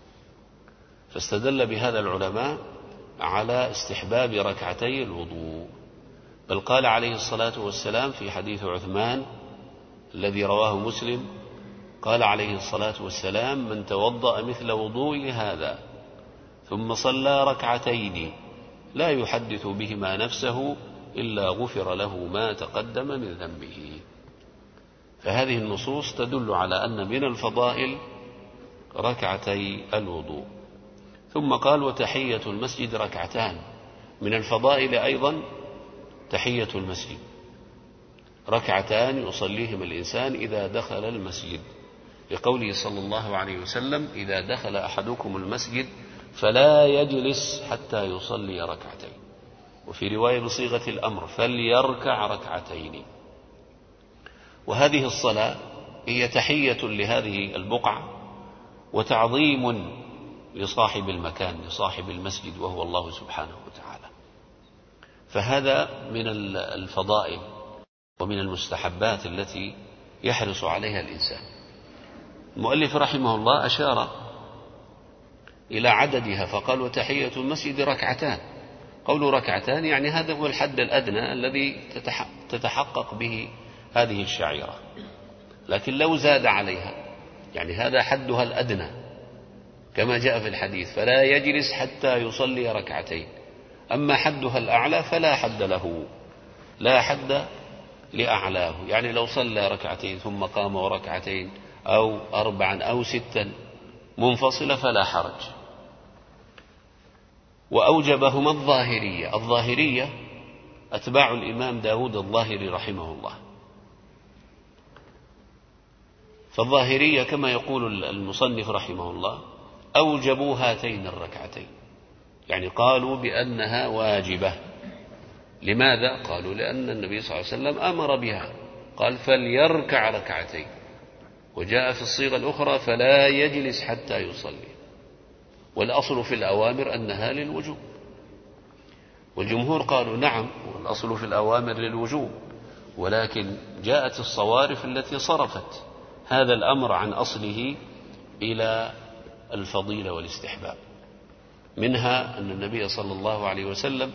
فاستدل بهذا العلماء على استحباب ركعتي الوضوء، بل قال عليه الصلاة والسلام في حديث عثمان الذي رواه مسلم، قال عليه الصلاة والسلام: من توضأ مثل وضوء هذا ثم صلى ركعتين لا يحدث بهما نفسه إلا غفر له ما تقدم من ذنبه. فهذه النصوص تدل على أن من الفضائل ركعتي الوضوء. ثم قال: وتحية المسجد ركعتان. من الفضائل أيضا تحية المسجد، ركعتان يصليهم الإنسان إذا دخل المسجد، لقوله صلى الله عليه وسلم: إذا دخل أحدكم المسجد فلا يجلس حتى يصلي ركعتين، وفي رواية بصيغة الأمر: فليركع ركعتين. وهذه الصلاة هي تحية لهذه البقعة وتعظيم لصاحب المكان، لصاحب المسجد، وهو الله سبحانه وتعالى. فهذا من الفضائل ومن المستحبات التي يحرص عليها الإنسان. المؤلف رحمه الله أشار إلى عددها فقال: وتحية المسجد ركعتان. قول ركعتان يعني هذا هو الحد الأدنى الذي تتحقق به هذه الشعيرة، لكن لو زاد عليها يعني هذا حدها الأدنى كما جاء في الحديث: فلا يجلس حتى يصلي ركعتين. أما حدها الأعلى فلا حد له، لا حد لأعلاه، يعني لو صلى ركعتين ثم قام وركعتين أو أربعا أو ستا منفصلة فلا حرج. وأوجبهما الظاهرية. الظاهرية أتباع الإمام داود الظاهري رحمه الله. فالظاهرية كما يقول المصنف رحمه الله أوجبوا هاتين الركعتين، يعني قالوا بأنها واجبة. لماذا؟ قالوا لأن النبي صلى الله عليه وسلم أمر بها، قال: فليركع ركعتين، وجاء في الصيغة الأخرى: فلا يجلس حتى يصلي. والأصل في الأوامر أنها للوجوب، والجمهور قالوا نعم، والأصل في الأوامر للوجوب، ولكن جاءت الصوارف التي صرفت هذا الأمر عن أصله إلى الفضيلة والاستحباب. منها أن النبي صلى الله عليه وسلم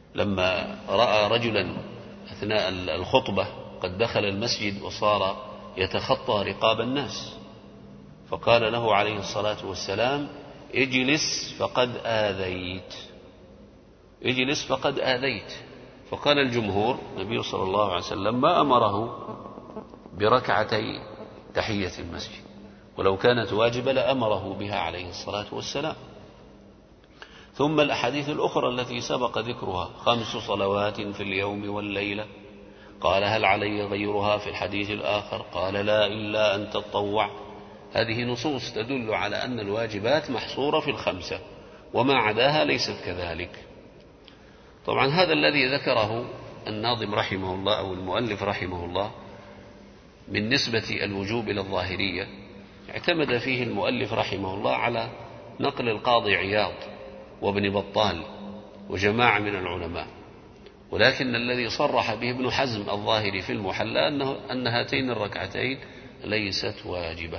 لما رأى رجلا أثناء الخطبة قد دخل المسجد وصار يتخطى رقاب الناس، فقال له عليه الصلاة والسلام: اجلس فقد آذيت، اجلس فقد آذيت. فقال الجمهور: النبي صلى الله عليه وسلم ما أمره بركعتي تحية المسجد، ولو كانت واجبة لأمره بها عليه الصلاة والسلام. ثم الأحاديث الأخرى التي سبق ذكرها: خمس صلوات في اليوم والليلة، قال: هل علي غيرها؟ في الحديث الآخر قال: لا إلا أن تطوع. هذه نصوص تدل على أن الواجبات محصورة في الخمسة، وما عداها ليست كذلك. طبعا هذا الذي ذكره الناظم رحمه الله أو المؤلف رحمه الله من نسبة الوجوب إلى الظاهرية، اعتمد فيه المؤلف رحمه الله على نقل القاضي عياض وابن بطال وجماعة من العلماء، ولكن الذي صرح به ابن حزم الظاهري في المحلى أنه أن هاتين الركعتين ليست واجبة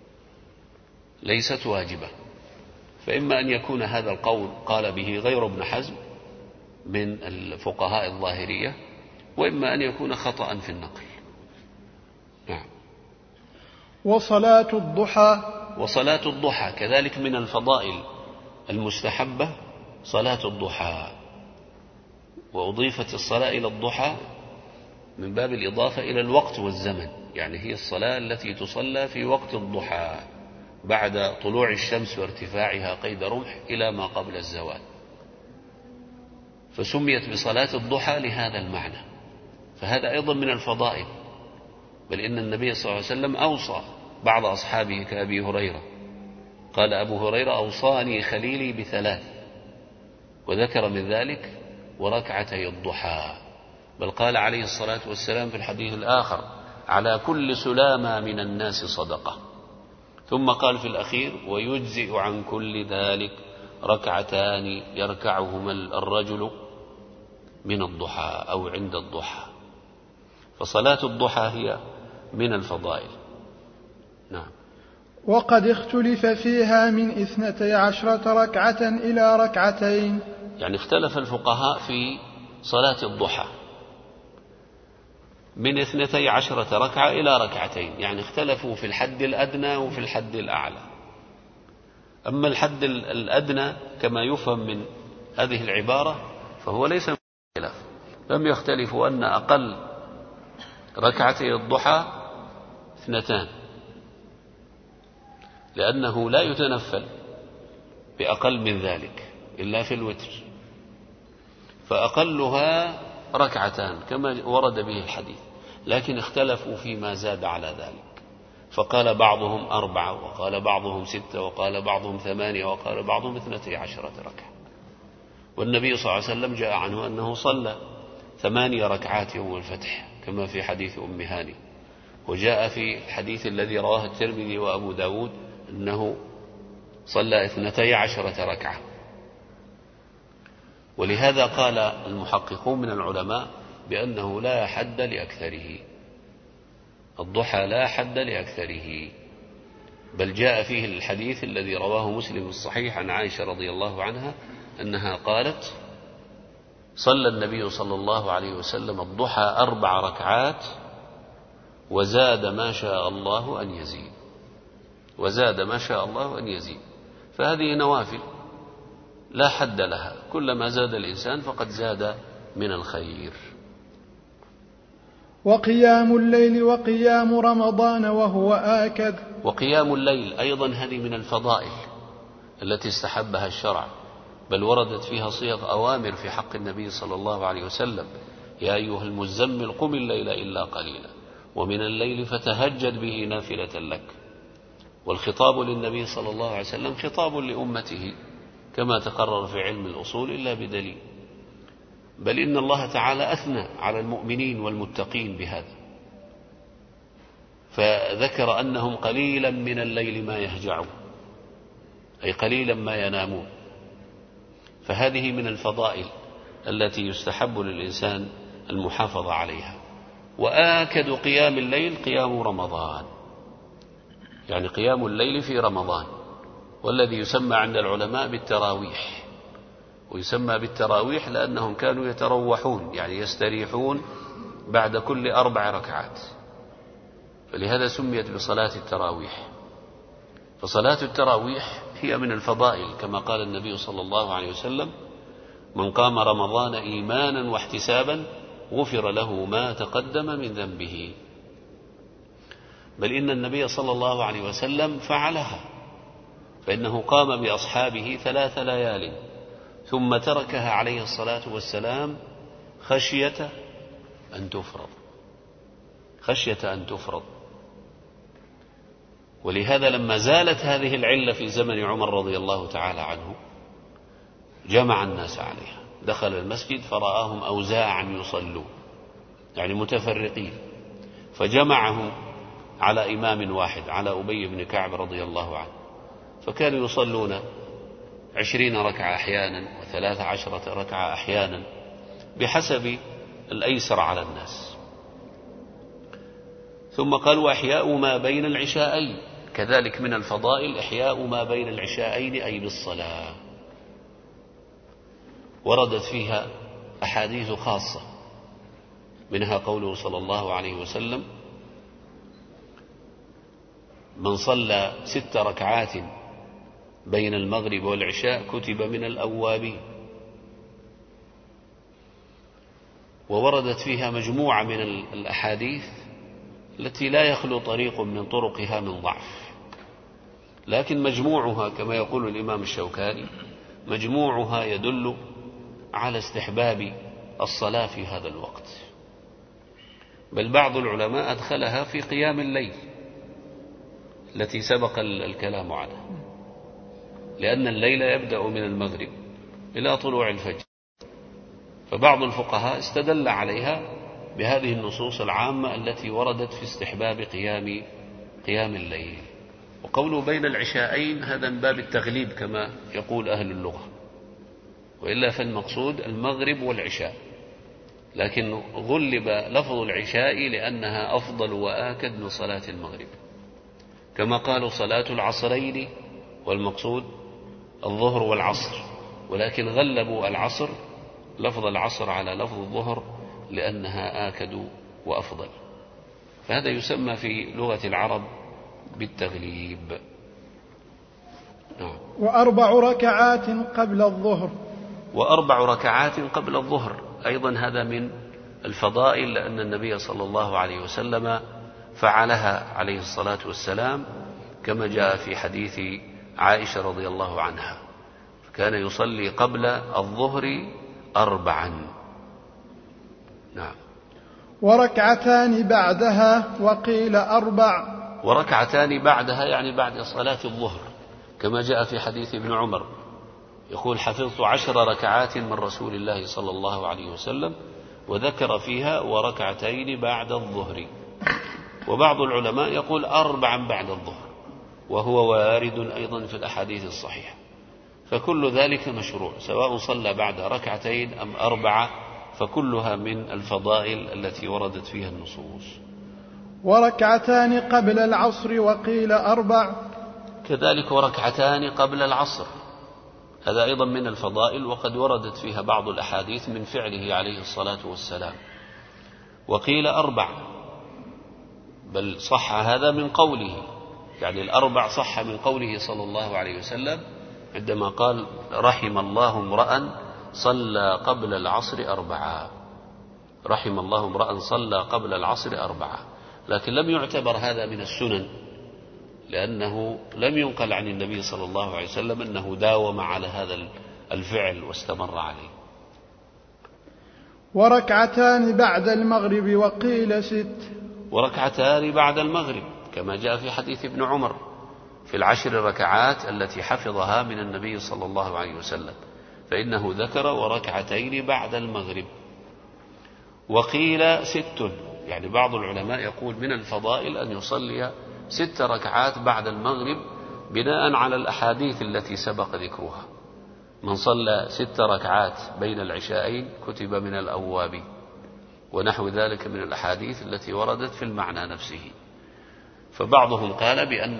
ليست واجبة فإما أن يكون هذا القول قال به غير ابن حزم من الفقهاء الظاهرية، وإما أن يكون خطأ في النقل. نعم. وصلاة الضحى وصلاة الضحى كذلك من الفضائل المستحبة صلاة الضحى، وأضيفت الصلاة إلى الضحى من باب الإضافة إلى الوقت والزمن، يعني هي الصلاة التي تصلى في وقت الضحى بعد طلوع الشمس وارتفاعها قيد رمح إلى ما قبل الزوال، فسميت بصلاة الضحى لهذا المعنى. فهذا أيضا من الفضائل، بل إن النبي صلى الله عليه وسلم أوصى بعض أصحابه كأبي هريرة، قال أبو هريرة: أوصاني خليلي بثلاث، وذكر من ذلك وركعتي الضحى، بل قال عليه الصلاة والسلام في الحديث الآخر: على كل سلامة من الناس صدقة. ثم قال في الأخير: ويجزئ عن كل ذلك ركعتان يركعهما الرجل من الضحى أو عند الضحى. فصلاة الضحى هي من الفضائل. نعم. وقد اختلف فيها من اثنتي عشرة ركعة إلى ركعتين، يعني اختلف الفقهاء في صلاة الضحى من اثنتي عشرة ركعة إلى ركعتين، يعني اختلفوا في الحد الأدنى وفي الحد الأعلى. أما الحد الأدنى كما يفهم من هذه العبارة فهو ليس من اختلاف، لم يختلفوا أن أقل ركعتي الضحى اثنتان، لأنه لا يتنفل بأقل من ذلك إلا في الوتر، فأقلها ركعتان كما ورد به الحديث، لكن اختلفوا فيما زاد على ذلك، فقال بعضهم أربعة، وقال بعضهم ستة، وقال بعضهم ثمانية، وقال بعضهم اثنتي عشرة ركعة. والنبي صلى الله عليه وسلم جاء عنه أنه صلى ثمانية ركعات يوم الفتح كما في حديث أم هاني، وجاء في الحديث الذي رواه الترمذي وأبو داود أنه صلى اثنتي عشرة ركعة. ولهذا قال المحققون من العلماء بأنه لا حد لأكثره، الضحى لا حد لأكثره، بل جاء فيه الحديث الذي رواه مسلم الصحيح عن عائشة رضي الله عنها أنها قالت: صلى النبي صلى الله عليه وسلم الضحى أربع ركعات وزاد ما شاء الله أن يزيد، وزاد ما شاء الله أن يزيد. فهذه نوافل لا حد لها، كلما زاد الإنسان فقد زاد من الخير. وقيام الليل وقيام رمضان وهو آكد. وقيام الليل أيضا هذه من الفضائل التي استحبها الشرع، بل وردت فيها صيغ أوامر في حق النبي صلى الله عليه وسلم: يا أيها المزمل قم الليل إلا قليلا ومن الليل فتهجد به نافلة لك. والخطاب للنبي صلى الله عليه وسلم خطاب لأمته كما تقرر في علم الأصول إلا بدليل، بل إن الله تعالى أثنى على المؤمنين والمتقين بهذا، فذكر أنهم قليلا من الليل ما يهجعون، أي قليلا ما ينامون. فهذه من الفضائل التي يستحب للإنسان المحافظة عليها. وآكد قيام الليل قيام رمضان، يعني قيام الليل في رمضان، والذي يسمى عند العلماء بالتراويح، ويسمى بالتراويح لأنهم كانوا يتروحون، يعني يستريحون بعد كل أربع ركعات، فلهذا سميت بصلاة التراويح. فصلاة التراويح هي من الفضائل، كما قال النبي صلى الله عليه وسلم: من قام رمضان إيمانا واحتسابا غفر له ما تقدم من ذنبه. بل إن النبي صلى الله عليه وسلم فعلها، فإنه قام بأصحابه ثلاث ليال ثم تركها عليه الصلاة والسلام خشية أن تفرض خشية أن تفرض ولهذا لما زالت هذه العلة في زمن عمر رضي الله تعالى عنه جمع الناس عليها، دخل المسجد فرآهم أوزاعا يصلون، يعني متفرقين، فجمعهم على إمام واحد، على أبي بن كعب رضي الله عنه، فكانوا يصلون عشرين ركعة أحيانا وثلاث عشرة ركعة أحيانا بحسب الأيسر على الناس. ثم قال: وإحياء ما بين العشاءين، كذلك من الفضائل إحياء ما بين العشاءين أي بالصلاة، وردت فيها أحاديث خاصة، منها قوله صلى الله عليه وسلم: من صلى ست ركعات بين المغرب والعشاء كتب من الأوابين. ووردت فيها مجموعة من الأحاديث التي لا يخلو طريق من طرقها من ضعف، لكن مجموعها كما يقول الإمام الشوكاني مجموعها يدل على استحباب الصلاة في هذا الوقت. بل بعض العلماء أدخلها في قيام الليل التي سبق الكلام عنها، لأن الليل يبدأ من المغرب إلى طلوع الفجر، فبعض الفقهاء استدل عليها بهذه النصوص العامة التي وردت في استحباب قيام قيام الليل. وقوله بين العشاءين هذا من باب التغليب كما يقول أهل اللغة، وإلا فالمقصود المغرب والعشاء، لكن غلب لفظ العشاء لأنها أفضل وآكد من صلاة المغرب، كما قالوا صلاة العصرين والمقصود الظهر والعصر، ولكن غلبوا العصر لفظ العصر على لفظ الظهر لأنها آكد وأفضل، فهذا يسمى في لغة العرب بالتغليب. نعم. وأربع ركعات قبل الظهر وأربع ركعات قبل الظهر أيضا هذا من الفضائل، لأن النبي صلى الله عليه وسلم فعلها عليه الصلاة والسلام كما جاء في حديث عائشة رضي الله عنها، كان يصلي قبل الظهر أربعا. نعم. وركعتان بعدها وقيل أربع. وركعتان بعدها يعني بعد صلاة الظهر، كما جاء في حديث ابن عمر يقول: حفظت عشر ركعات من رسول الله صلى الله عليه وسلم، وذكر فيها وركعتين بعد الظهر. وبعض العلماء يقول أربعا بعد الظهر، وهو وارد أيضا في الأحاديث الصحيحة، فكل ذلك مشروع سواء صلى بعد ركعتين أم أربعة، فكلها من الفضائل التي وردت فيها النصوص. وركعتان قبل العصر وقيل أربع. كذلك وركعتان قبل العصر هذا أيضا من الفضائل، وقد وردت فيها بعض الأحاديث من فعله عليه الصلاة والسلام. وقيل أربع، بل صح هذا من قوله، يعني الأربع صح من قوله صلى الله عليه وسلم عندما قال: رحم الله امرأ صلى قبل العصر أربعة. رحم الله امرأ صلى قبل العصر أربعة، لكن لم يعتبر هذا من السنن، لأنه لم ينقل عن النبي صلى الله عليه وسلم أنه داوم على هذا الفعل واستمر عليه. وركعتان بعد المغرب وقيل ست. وركعتان بعد المغرب كما جاء في حديث ابن عمر في العشر ركعات التي حفظها من النبي صلى الله عليه وسلم، فإنه ذكر وركعتين بعد المغرب. وقيل ست، يعني بعض العلماء يقول من الفضائل أن يصلي ست ركعات بعد المغرب بناء على الأحاديث التي سبق ذكرها: من صلى ست ركعات بين العشاءين كتب من الأوابين، ونحو ذلك من الأحاديث التي وردت في المعنى نفسه. فبعضهم قال بأن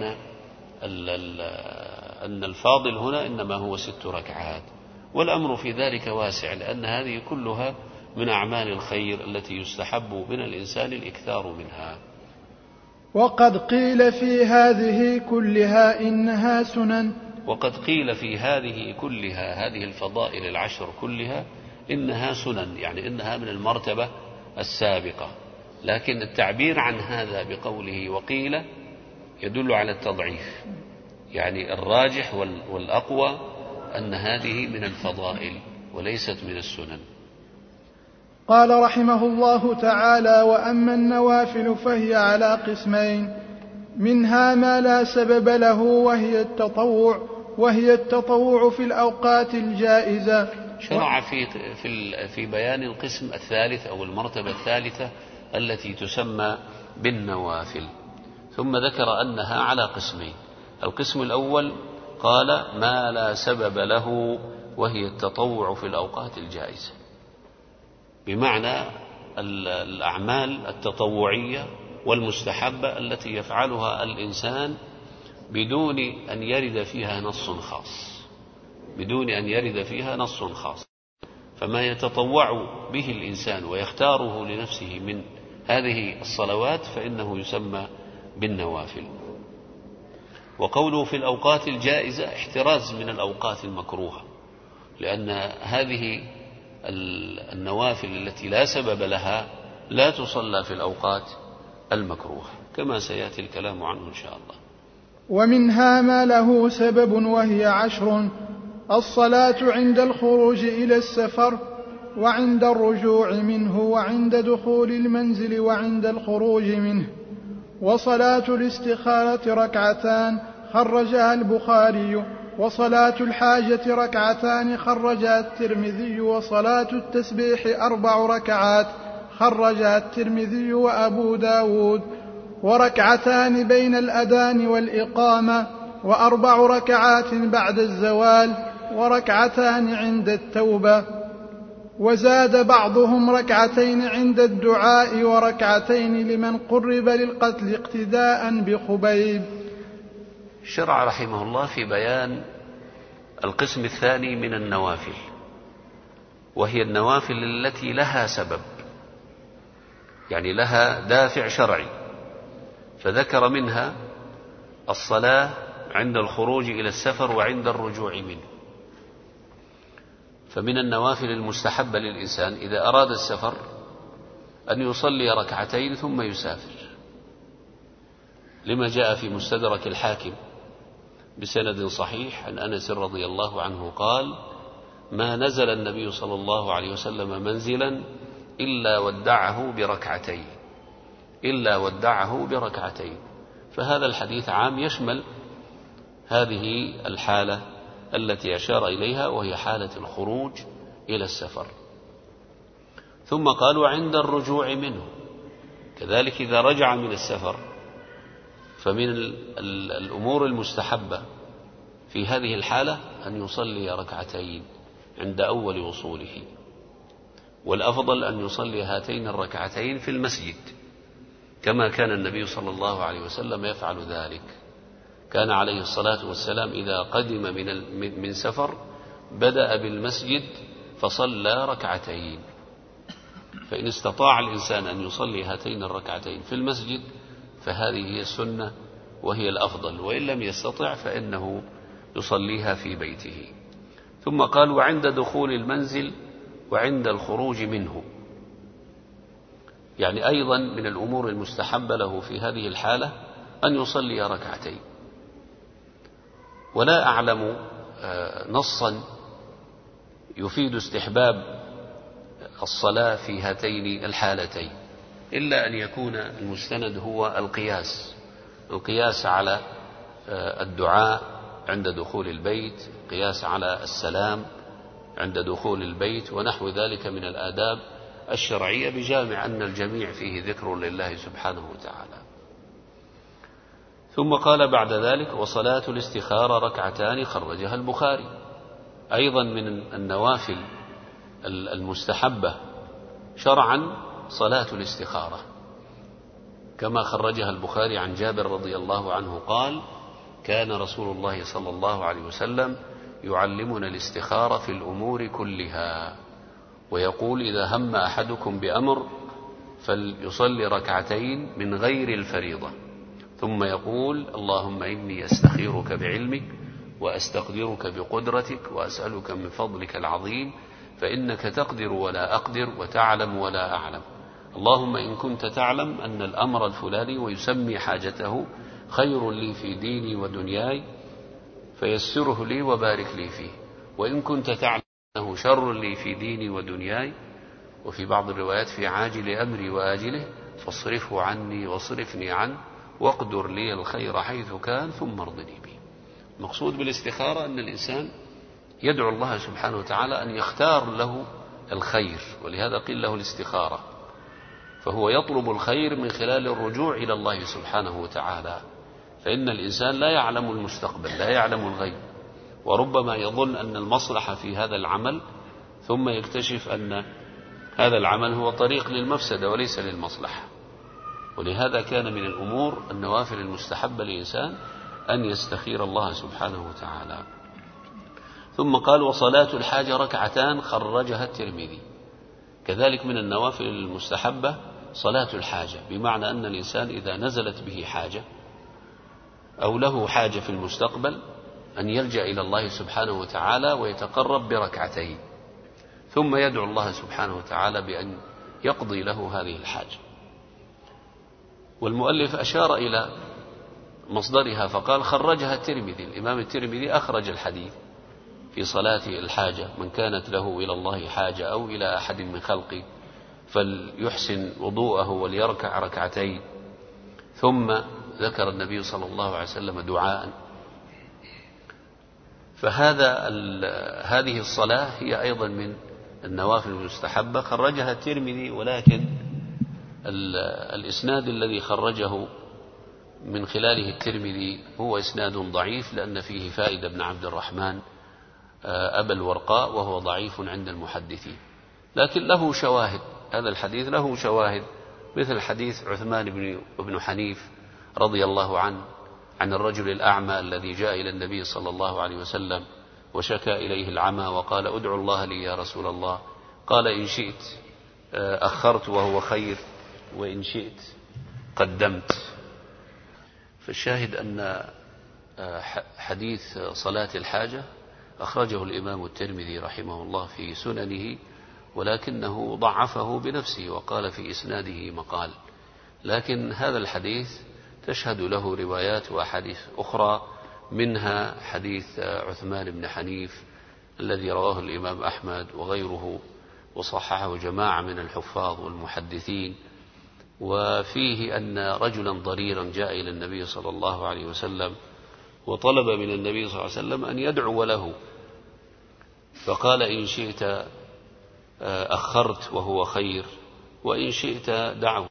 أن الفاضل هنا إنما هو ست ركعات، والأمر في ذلك واسع، لأن هذه كلها من أعمال الخير التي يستحب من الإنسان الإكثار منها. وقد قيل في هذه كلها إنها سنن وقد قيل في هذه كلها، هذه الفضائل العشر كلها، إنها سنن، يعني إنها من المرتبة السابقة. لكن التعبير عن هذا بقوله وقيل يدل على التضعيف، يعني الراجح والأقوى أن هذه من الفضائل وليست من السنن. قال رحمه الله تعالى: وأما النوافل فهي على قسمين، منها ما لا سبب له وهي التطوع وهي التطوع في الأوقات الجائزة. شرع في في في بيان القسم الثالث أو المرتبة الثالثة التي تسمى بالنوافل، ثم ذكر أنها على قسمين. القسم الأول قال ما لا سبب له وهي التطوع في الأوقات الجائزة، بمعنى الأعمال التطوعية والمستحبة التي يفعلها الإنسان بدون أن يرد فيها نص خاص، بدون أن يرد فيها نص خاص. فما يتطوع به الإنسان ويختاره لنفسه من هذه الصلوات فإنه يسمى بالنوافل. وقوله في الأوقات الجائزة احتراز من الأوقات المكروهة، لأن هذه النوافل التي لا سبب لها لا تصلى في الأوقات المكروهة، كما سيأتي الكلام عنه إن شاء الله. ومنها ما له سبب وهي عشر: الصلاة عند الخروج إلى السفر، وعند الرجوع منه، وعند دخول المنزل، وعند الخروج منه. وصلاة الاستخارة ركعتان خرجها البخاري، وصلاة الحاجة ركعتان خرجها الترمذي، وصلاة التسبيح أربع ركعات خرجها الترمذي وأبو داود، وركعتان بين الأذان والإقامة، وأربع ركعات بعد الزوال، وركعتان عند التوبة. وزاد بعضهم ركعتين عند الدعاء، وركعتين لمن قرب للقتل اقتداء بخبيب. شرع رحمه الله في بيان القسم الثاني من النوافل، وهي النوافل التي لها سبب، يعني لها دافع شرعي، فذكر منها الصلاة عند الخروج إلى السفر وعند الرجوع منه. فمن النوافل المستحبة للإنسان إذا أراد السفر أن يصلي ركعتين ثم يسافر، لما جاء في مستدرك الحاكم بسند صحيح عن أنس رضي الله عنه قال: ما نزل النبي صلى الله عليه وسلم منزلا إلا ودعه بركعتين إلا ودعه بركعتين فهذا الحديث عام يشمل هذه الحالة التي أشار إليها، وهي حالة الخروج إلى السفر. ثم قال: وعند الرجوع منه، كذلك إذا رجع من السفر فمن الأمور المستحبة في هذه الحالة أن يصلي ركعتين عند أول وصوله، والأفضل أن يصلي هاتين الركعتين في المسجد، كما كان النبي صلى الله عليه وسلم يفعل ذلك. كان عليه الصلاة والسلام إذا قدم من من سفر بدأ بالمسجد فصلى ركعتين. فإن استطاع الإنسان أن يصلي هاتين الركعتين في المسجد فهذه هي السنة وهي الأفضل، وإن لم يستطع فإنه يصليها في بيته. ثم قال: وعند دخول المنزل وعند الخروج منه، يعني أيضا من الأمور المستحبة له في هذه الحالة أن يصلي ركعتين. ولا أعلم نصا يفيد استحباب الصلاة في هاتين الحالتين، إلا أن يكون المستند هو القياس القياس على الدعاء عند دخول البيت، قياس على السلام عند دخول البيت، ونحو ذلك من الآداب الشرعية، بجامع أن الجميع فيه ذكر لله سبحانه وتعالى. ثم قال بعد ذلك: وصلاة الاستخارة ركعتان خرجها البخاري، أيضا من النوافل المستحبة شرعا صلاة الاستخارة، كما خرجها البخاري عن جابر رضي الله عنه قال: كان رسول الله صلى الله عليه وسلم يعلمنا الاستخارة في الأمور كلها، ويقول: إذا هم أحدكم بأمر فليصلي ركعتين من غير الفريضة، ثم يقول اللهم إني أستخيرك بعلمك وأستقدرك بقدرتك وأسألك من فضلك العظيم فإنك تقدر ولا أقدر وتعلم ولا أعلم. اللهم إن كنت تعلم أن الأمر الفلاني ويسمي حاجته خير لي في ديني ودنياي فيسره لي وبارك لي فيه، وإن كنت تعلم أنه شر لي في ديني ودنياي وفي بعض الروايات في عاجل أمري وآجله فاصرفه عني واصرفني عنه واقدر لي الخير حيث كان ثم ارضني به. المقصود بالاستخارة أن الإنسان يدعو الله سبحانه وتعالى أن يختار له الخير، ولهذا قيل له الاستخارة، فهو يطلب الخير من خلال الرجوع إلى الله سبحانه وتعالى، فإن الإنسان لا يعلم المستقبل، لا يعلم الغيب، وربما يظن أن المصلحة في هذا العمل ثم يكتشف أن هذا العمل هو طريق للمفسدة وليس للمصلحة. ولهذا كان من الأمور النوافل المستحبة للإنسان أن يستخير الله سبحانه وتعالى. ثم قال وصلاة الحاجة ركعتان خرجها الترمذي. كذلك من النوافل المستحبة صلاة الحاجة، بمعنى أن الإنسان إذا نزلت به حاجة أو له حاجة في المستقبل أن يلجأ إلى الله سبحانه وتعالى ويتقرب بركعتين، ثم يدعو الله سبحانه وتعالى بأن يقضي له هذه الحاجة. والمؤلف أشار إلى مصدرها فقال خرجها الترمذي. الإمام الترمذي أخرج الحديث في صلاة الحاجة، من كانت له إلى الله حاجة أو إلى أحد من خلقه فليحسن وضوءه وليركع ركعتين. ثم ذكر النبي صلى الله عليه وسلم دعاء. فهذا هذه الصلاة هي أيضا من النوافل المستحبة، خرجها الترمذي، ولكن الإسناد الذي خرجه من خلاله الترمذي هو إسناد ضعيف، لأن فيه فائدة بن عبد الرحمن أبا الورقاء وهو ضعيف عند المحدثين، لكن له شواهد. هذا الحديث له شواهد، مثل حديث عثمان بن حنيف رضي الله عنه عن الرجل الأعمى الذي جاء إلى النبي صلى الله عليه وسلم وشكى إليه العمى وقال ادعو الله لي يا رسول الله، قال إن شئت أخرت وهو خير وإن شئت قدمت. فالشاهد أن حديث صلاة الحاجة أخرجه الإمام الترمذي رحمه الله في سننه، ولكنه ضعفه بنفسه وقال في إسناده مقال، لكن هذا الحديث تشهد له روايات وأحاديث أخرى، منها حديث عثمان بن حنيف الذي رواه الإمام أحمد وغيره وصححه جماعة من الحفاظ والمحدثين، وفيه أن رجلا ضريرا جاء إلى النبي صلى الله عليه وسلم وطلب من النبي صلى الله عليه وسلم أن يدعو له، فقال إن شئت أخرت وهو خير وإن شئت دعه،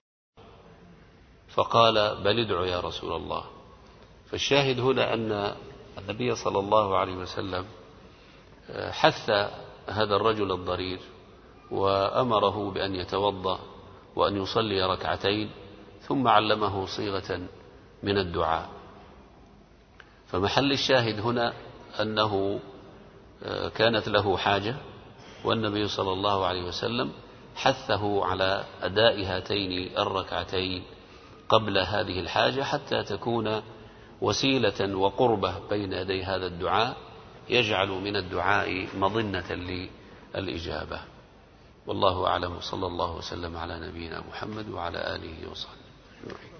فقال بل ادعو يا رسول الله. فالشاهد هنا أن النبي صلى الله عليه وسلم حث هذا الرجل الضرير وأمره بأن يتوضأ وأن يصلي ركعتين، ثم علمه صيغة من الدعاء. فمحل الشاهد هنا أنه كانت له حاجة، والنبي صلى الله عليه وسلم حثه على أداء هاتين الركعتين قبل هذه الحاجة حتى تكون وسيلة وقربة بين يدي هذا الدعاء يجعل من الدعاء مظنة للإجابة. والله أعلم، صلى الله وسلم على نبينا محمد وعلى آله وصحبه.